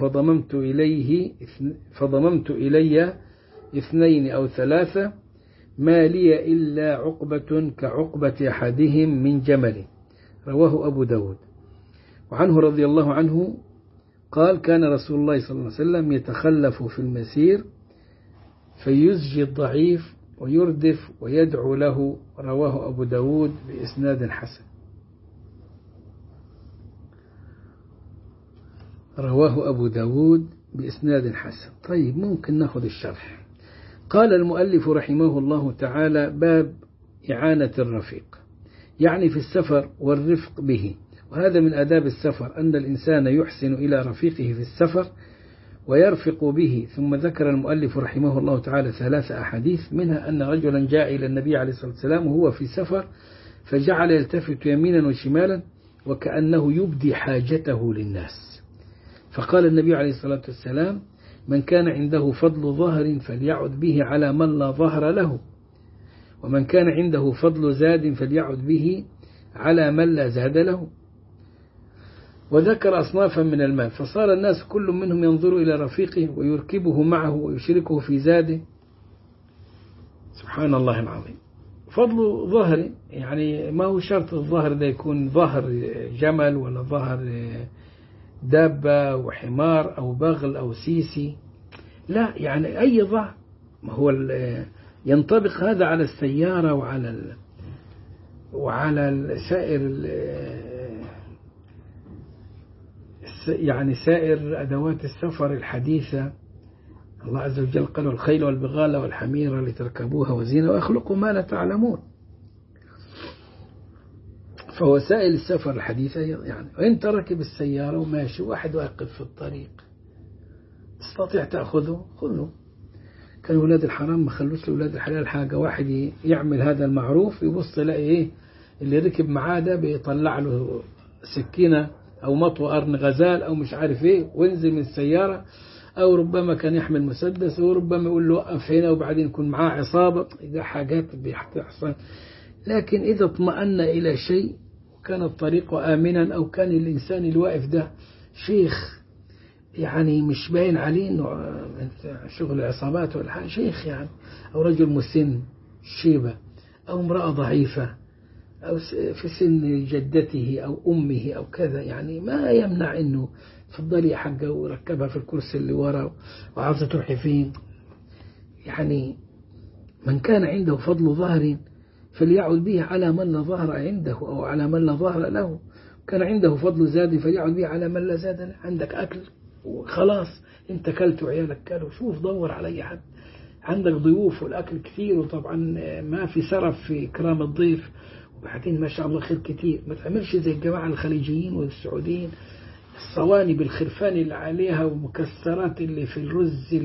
فضممت إلي 2 أو 3، ما لي إلا عقبة كعقبة أحدهم من جمل. رواه أبو داود. وعنه رضي الله عنه قال: كان رسول الله صلى الله عليه وسلم يتخلف في المسير فيزجي الضعيف ويردف ويدعو له. رواه أبو داود بإسناد حسن. رواه أبو داود بإسناد حسن. طيب، ممكن ناخذ الشرح. قال المؤلف رحمه الله تعالى: باب إعانة الرفيق، يعني في السفر والرفق به. وهذا من آداب السفر، أن الإنسان يحسن إلى رفيقه في السفر ويرفق به. ثم ذكر المؤلف رحمه الله تعالى 3 أحاديث، منها أن رجلا جاء إلى النبي عليه الصلاة والسلام وهو في سفر، فجعل يلتفت يمينا وشمالا وكأنه يبدي حاجته للناس، فقال النبي عليه الصلاة والسلام: من كان عنده فضل ظهر فليعد به على من لا ظهر له، ومن كان عنده فضل زاد فليعد به على من لا زاد له. وذكر أصنافا من المال، فصار الناس كل منهم ينظر إلى رفيقه ويركبه معه ويشركه في زاده. سبحان الله العظيم. فضل ظهر، يعني ما هو شرط الظهر ده يكون ظهر جمل ولا ظهر دابة وحمار أو بغل أو سيسي، لا، يعني أي ظهر. ما هو ينطبق هذا على السيارة وعلى سائر أدوات السفر الحديثة، الله عز وجل قال الخيل والبغال والحمير لتركبوها وزينة ويخلق ما لا تعلمون. فوسائل السفر الحديثة يعني، وانت راكب السيارة وماشي واحد واقف في الطريق تستطيع تأخذه خذه. كان ولاد الحرام ما خلوش لولاد الحلال حاجة، واحد يعمل هذا المعروف يبص يلاقي ايه اللي ركب معاه ده بيطلع له سكينة او مطوى قرن غزال او مش عارف ايه وينزل من السيارة، او ربما كان يحمل مسدس، وربما يقول له وقف هنا وبعدين يكون معاه عصابة. ده حاجات بتحصل. لكن إذا اطمأن إلى شيء وكان الطريق آمنا، أو كان الإنسان الواقف ده شيخ يعني مش باين عليه إنه شغل عصابات ولا حاجة، شيخ يعني، أو رجل مسن شيبة، أو امرأة ضعيفة، أو في سن جدته أو أمه أو كذا، يعني ما يمنع إنه تفضلي يا حاجة وركبها في الكرسي اللي ورا وعاوزة تروحي فين. يعني من كان عنده فضل ظهر فليعد به على من لا ظهر عنده أو على من لا ظهر له، كان عنده فضل زاد فليعد به على من لا زاد له. عندك أكل وخلاص انت كلت وعيالك كلوا، شوف دور على أي حد. عندك ضيوف والأكل كثير، وطبعا ما في سرف في إكرام الضيف، وبعدين ما شاء الله خير كثير. ما تعملش زي الجماعة الخليجيين والسعوديين الصواني بالخرفان اللي عليها ومكسرات اللي في الرز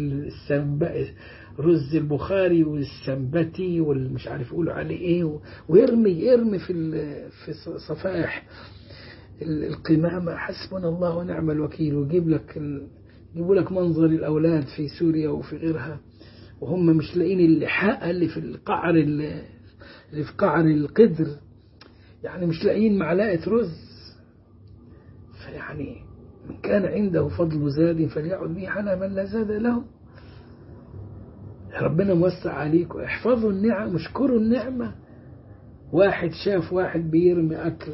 رز البخاري والسنبتي والمش عارف يقولوا عليه ايه، ويرمي في صفائح القمامة. حسبنا الله ونعم الوكيل. يجيبوا لك منظر الأولاد في سوريا وفي غيرها وهم مش لاقين اللحاء اللي في قعر القدر، يعني مش لاقين معلقة رز. فيعني من كان عنده فضل زاد فليعد به على من لا زاد له. ربنا موسع عليكم، احفظوا النعم، اشكروا النعمة. واحد شاف واحد بيرمي أكل،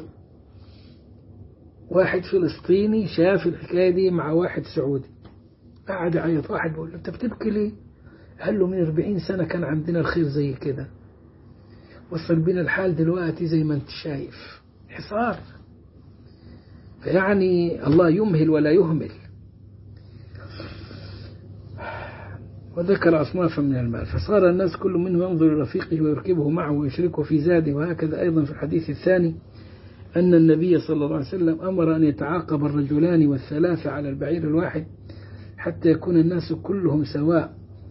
واحد فلسطيني شاف الحكاية دي مع واحد سعودي، قعد يعيط. واحد بيقول له انت بتبكي ليه؟ قال له من 40 سنة كان عندنا الخير زي كده، وصل بنا الحال دلوقتي زي ما انت شايف حصار. فيعني الله يمهل ولا يهمل. وذكر أصنافا من المال فصار الناس كل منهم ينظر لرفيقه ويركبه معه ويشركه في زاده. وهكذا أيضا في الحديث الثاني أن النبي صلى الله عليه وسلم أمر أن يتعاقب الرجلان والثلاثة على البعير الواحد حتى يكون الناس كلهم سواء.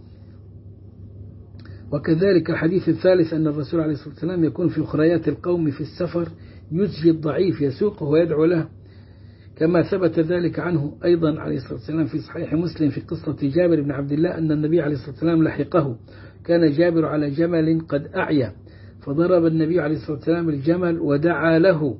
وكذلك الحديث الثالث أن الرسول عليه الصلاة والسلام يكون في أخريات القوم في السفر يزجي الضعيف يسوقه ويدعو له، كما ثبت ذلك عنه أيضا عليه الصلاة والسلام في صحيح مسلم في قصة جابر بن عبد الله أن النبي عليه الصلاة والسلام لحقه. كان جابر على جمل قد أعيا، فضرب النبي عليه الصلاة والسلام الجمل ودعا له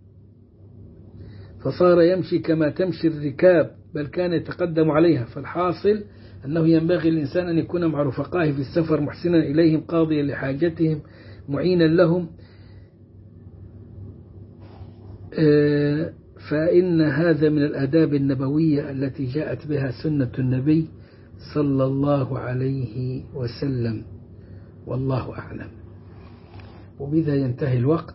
فصار يمشي كما تمشي الركاب، بل كان يتقدم عليها. فالحاصل أنه ينبغي الإنسان أن يكون مع رفقائه في السفر محسنا إليهم قاضيا لحاجتهم معينا لهم، فإن هذا من الآداب النبوية التي جاءت بها سنة النبي صلى الله عليه وسلم، والله أعلم. وبذا ينتهي الوقت،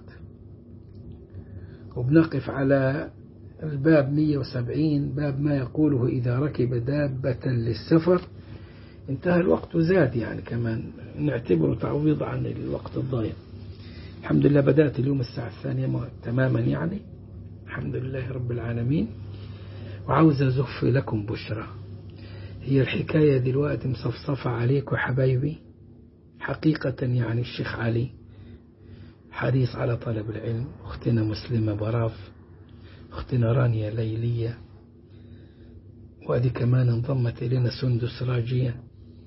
وبنقف على الباب 170 باب ما يقوله إذا ركب دابة للسفر. انتهى الوقت وزاد يعني كمان، نعتبره تعويض عن الوقت الضايع. الحمد لله بدأت اليوم الساعة 2 تماما يعني، الحمد لله رب العالمين. وعاوز أزف لكم بشرى. هي الحكاية دلوقتي مصفصفة عليكم حبايبي حقيقة، يعني الشيخ علي حريص على طلب العلم، أختنا مسلمة براف، أختنا رانيا ليلية، وهذه كمان انضمت إلينا سندس راجية.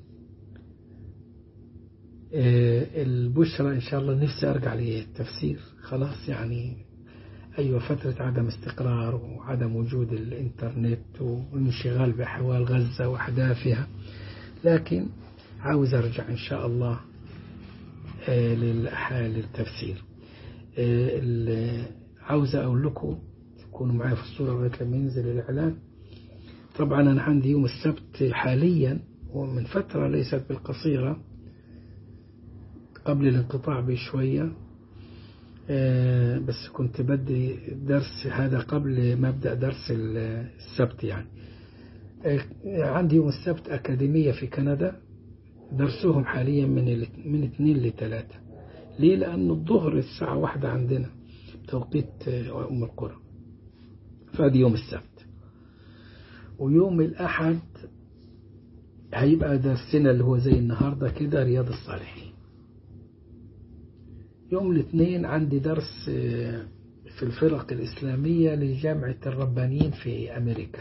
البشرى إن شاء الله نفسي أرجع للتفسير خلاص، يعني أيوة فترة عدم استقرار وعدم وجود الإنترنت والانشغال بأحوال غزة وأحداثها، لكن عاوز أرجع إن شاء الله للتفسير. عاوز أقول لكم تكونوا معي في الصورة لغاية لما ينزل الإعلان. طبعا أنا عندي يوم السبت حاليا ومن فترة ليست بالقصيرة قبل الانقطاع بشوية، بس كنت بدي درس هذا قبل ما أبدأ درس السبت يعني. عندي يوم السبت أكاديمية في كندا، درسهم حاليا من 2 ل3. ليه؟ لأن الظهر الساعة 1 عندنا توقيت أم القرى، فادي يوم السبت. ويوم الأحد هيبقى درسنا اللي هو زي النهاردة كده رياض الصالحين. يوم الاثنين عندي درس في الفرق الإسلامية لجامعة الربانيين في أمريكا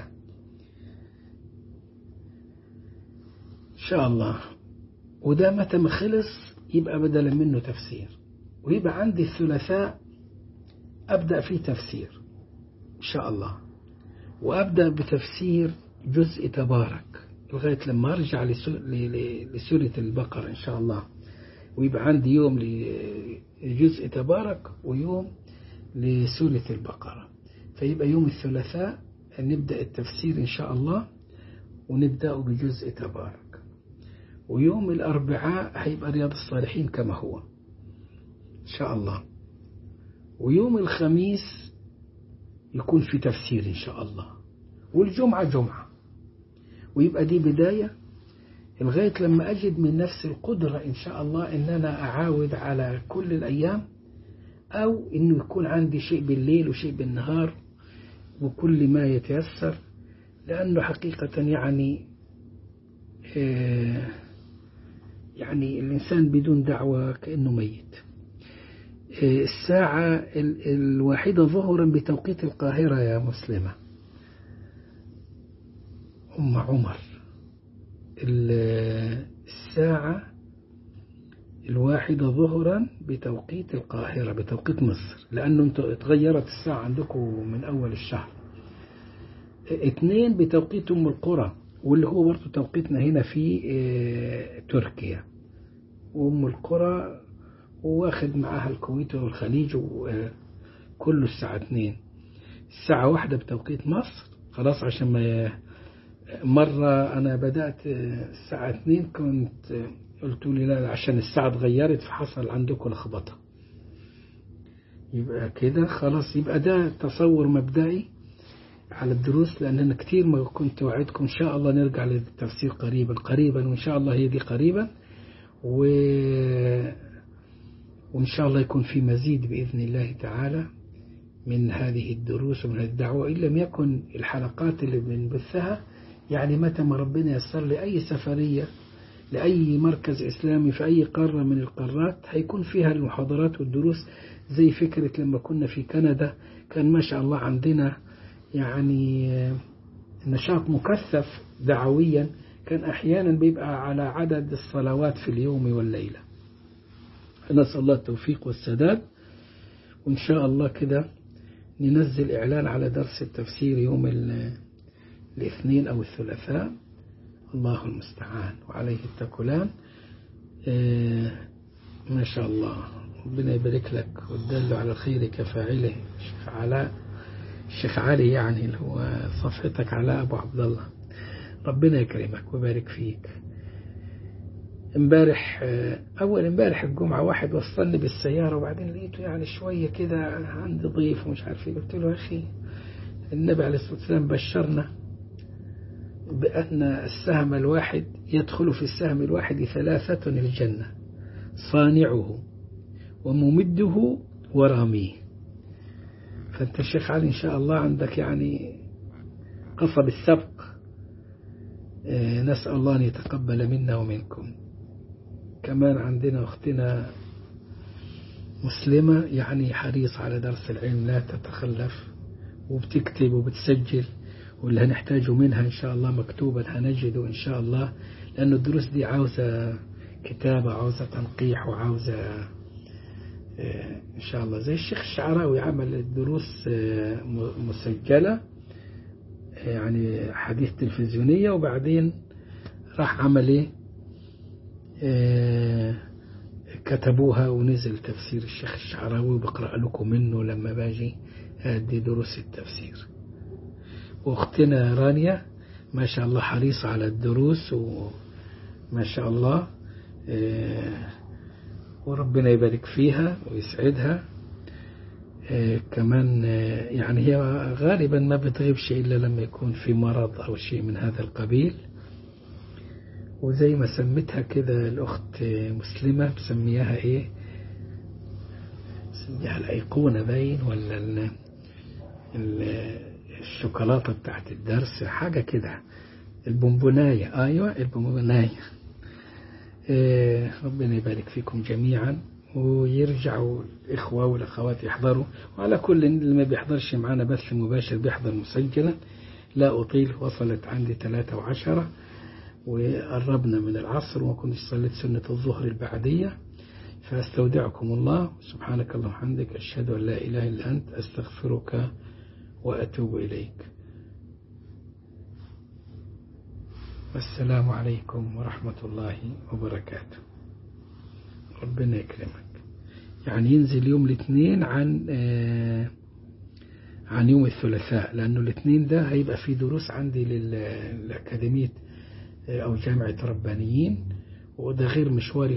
إن شاء الله. وده متى ما خلص يبقى بدلا منه تفسير. ويبقى عندي الثلاثاء أبدأ فيه تفسير إن شاء الله، وأبدأ بتفسير جزء تبارك لغاية لما أرجع لسورة البقرة إن شاء الله. ويبقى عندي يوم لجزء تبارك ويوم لسورة البقرة. فيبقى يوم الثلاثاء نبدأ التفسير إن شاء الله، ونبدأ بجزء تبارك. ويوم الأربعاء هيبقى رياض الصالحين كما هو إن شاء الله. ويوم الخميس يكون في تفسير إن شاء الله، والجمعة جمعة. ويبقى دي بداية لغاية لما أجد من نفس القدرة إن شاء الله إن أنا أعاود على كل الأيام، أو إنه يكون عندي شيء بالليل وشيء بالنهار وكل ما يتيسر. لأنه حقيقة يعني الإنسان بدون دعوة كأنه ميت. الساعة 1 ظهرا بتوقيت القاهرة يا مسلمة أم عمر، الساعة 1 ظهرا بتوقيت القاهرة بتوقيت مصر، لأنه انتوا اتغيرت الساعة عندكم من أول الشهر. 2 بتوقيت أم القرى، واللي هو برضه توقيتنا هنا في تركيا. وأم القرى واخد معاها الكويت والخليج وكله الساعة 2. الساعة 1 بتوقيت مصر خلاص. عشان ما مرة أنا بدأت الساعة 2 كنت قلت لي لا عشان الساعة اتغيرت فحصل عندكم لخبطة. يبقى كده خلاص، يبقى ده تصور مبدئي على الدروس. لأن أنا كتير ما كنت وعدكم إن شاء الله نرجع للتفسير قريبا وإن شاء الله هي دي قريبا. وإن شاء الله يكون في مزيد بإذن الله تعالى من هذه الدروس ومن الدعوة. إن لم يكن الحلقات اللي بنبثها يعني متى ما ربنا يسر لي أي سفرية لأي مركز إسلامي في أي قارة من القارات هيكون فيها المحاضرات والدروس. زي فكرة لما كنا في كندا كان ما شاء الله عندنا يعني نشاط مكثف دعويا، كان أحيانا بيبقى على عدد الصلوات في اليوم والليلة. نسأل الله التوفيق والسداد. وإن شاء الله كده ننزل إعلان على درس التفسير يوم الاثنين أو الثلاثاء، الله المستعان وعليه التكلان. ما شاء الله، ربنا يبارك لك والدل على الخير كفاعله. الشيخ علي يعني اللي هو صفحتك علاء أبو عبد الله، ربنا يكرمك ويبارك فيك. أول امبارح الجمعة واحد وصلني بالسيارة، وبعدين لقيته يعني شوية كده عندي ضيف ومش عارف ايه. قلت له يا أخي النبي عليه الصلاة والسلام بشرنا بأن السهم الواحد يدخل في السهم الواحد 3 الجنة: صانعه وممده وراميه. فأنت الشيخ علي إن شاء الله عندك يعني قصب السبق. نسأل الله أن يتقبل منا ومنكم. كمان عندنا أختنا مسلمة يعني حريص على درس العلم، لا تتخلف وبتكتب وبتسجل، واللي هنحتاجه منها إن شاء الله مكتوبا هنجده إن شاء الله. لأن الدروس دي عاوزة كتابة، عاوزة تنقيح، وعاوزة إن شاء الله زي الشيخ الشعراوي عمل الدروس مسجلة يعني حديث تلفزيونية، وبعدين راح عمل ايه كتبوها ونزل تفسير الشيخ الشعراوي، وبقرأ لكم منه لما باجي هذه دروس التفسير. واختنا رانيا ما شاء الله حريصة على الدروس وما شاء الله، وربنا يبارك فيها ويسعدها. كمان يعني هي غالبا ما بتغيبش إلا لما يكون في مرض أو شيء من هذا القبيل. وزي ما سمتها كده الأخت مسلمة بسميها إيه، بسميها الأيقونة باين ولا الشوكولاتة بتاعت الدرس حاجة كده، البونبوناية. أيوة البونبوناية. ربنا يبارك فيكم جميعا، ويرجعوا الإخوة والأخوات يحضروا، وعلى كل اللي ما بيحضرش معنا بث مباشر بيحضر مسجلا. لا أطيل، وصلت عندي 3:10 وقربنا من العصر، وما كنتش صليت سنة الظهر البعدية. فأستودعكم الله، سبحانك اللهم وبحمدك، أشهد أن لا إله إلا أنت، أستغفرك وأتوب إليك. والسلام عليكم ورحمة الله وبركاته. ربنا يكرمك. يعني ينزل يوم الاثنين عن يوم الثلاثاء، لأنه الاثنين ده هيبقى فيه دروس عندي للأكاديمية أو جامعة ربانيين، وده غير مشوار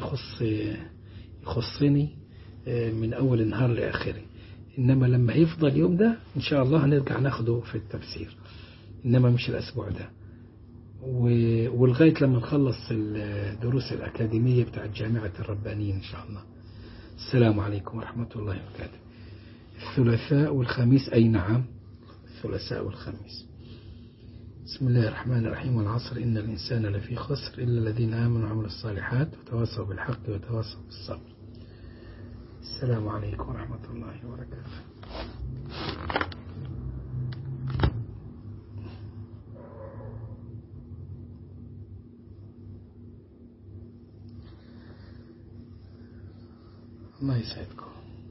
يخصني من أول النهار لآخره. إنما لما يفضل يوم ده إن شاء الله هنرجع ناخده في التفسير، إنما مش الأسبوع ده. ولغاية لما نخلص الدروس الأكاديمية بتاعت جامعة الربانيين إن شاء الله. السلام عليكم ورحمة الله وبركاته. الثلاثاء والخميس، أي نعم، الثلاثاء والخميس. بسم الله الرحمن الرحيم. والعصر إن الإنسان لفي خسر إلا الذين آمنوا وعملوا الصالحات وتواصوا بالحق وتواصوا بالصبر. السلام عليكم ورحمة الله وبركاته. الله يسعدكم.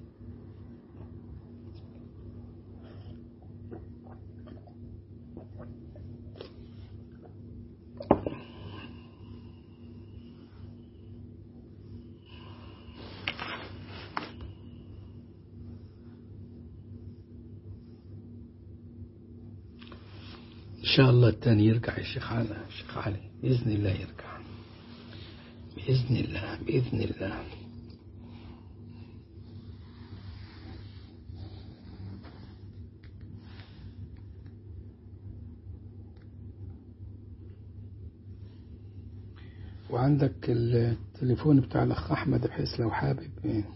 إن شاء الله الثاني يرجع يا شيخ علي بإذن الله، يرجع بإذن الله بإذن الله. وعندك التليفون بتاع الأخ أحمد، بحيث لو حابب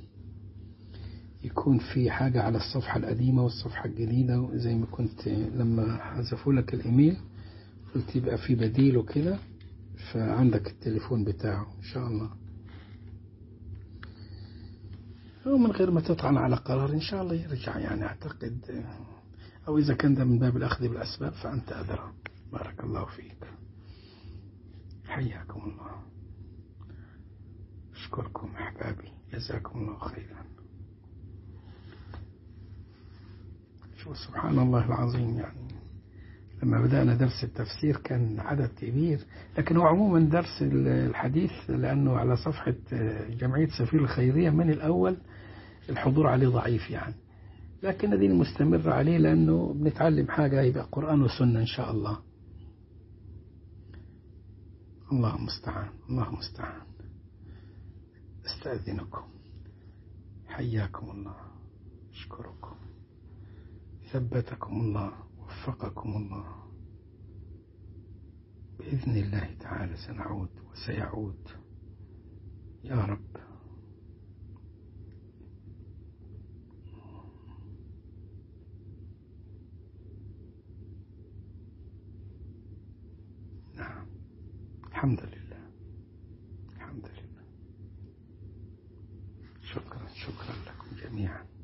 يكون في حاجة على الصفحة القديمة والصفحة الجديدة، زي ما كنت لما حذفوا لك الإيميل قلت يبقى في بديل وكده، فعندك التليفون بتاعه إن شاء الله. ومن غير ما تطعن على قرار إن شاء الله يرجع، يعني أعتقد، أو إذا كان ده من باب الأخذ بالأسباب فأنت أدرى. بارك الله فيك، حياكم الله. أشكركم أحبابي، جزاكم الله خيرا. شو سبحان الله العظيم، يعني لما بدأنا درس التفسير كان عدد كبير، لكن هو عموما درس الحديث لأنه على صفحة جمعية سفير الخيرية من الأول الحضور عليه ضعيف يعني، لكن الذين مستمر عليه لأنه بنتعلم حاجة يبقى قرآن وسنة إن شاء الله. الله المستعان، الله المستعان. استأذنكم، حياكم الله، أشكركم، ثبتكم الله، وفقكم الله. بإذن الله تعالى سنعود وسيعود يا رب. نعم، الحمد لله، الحمد لله. شكرا لكم جميعا.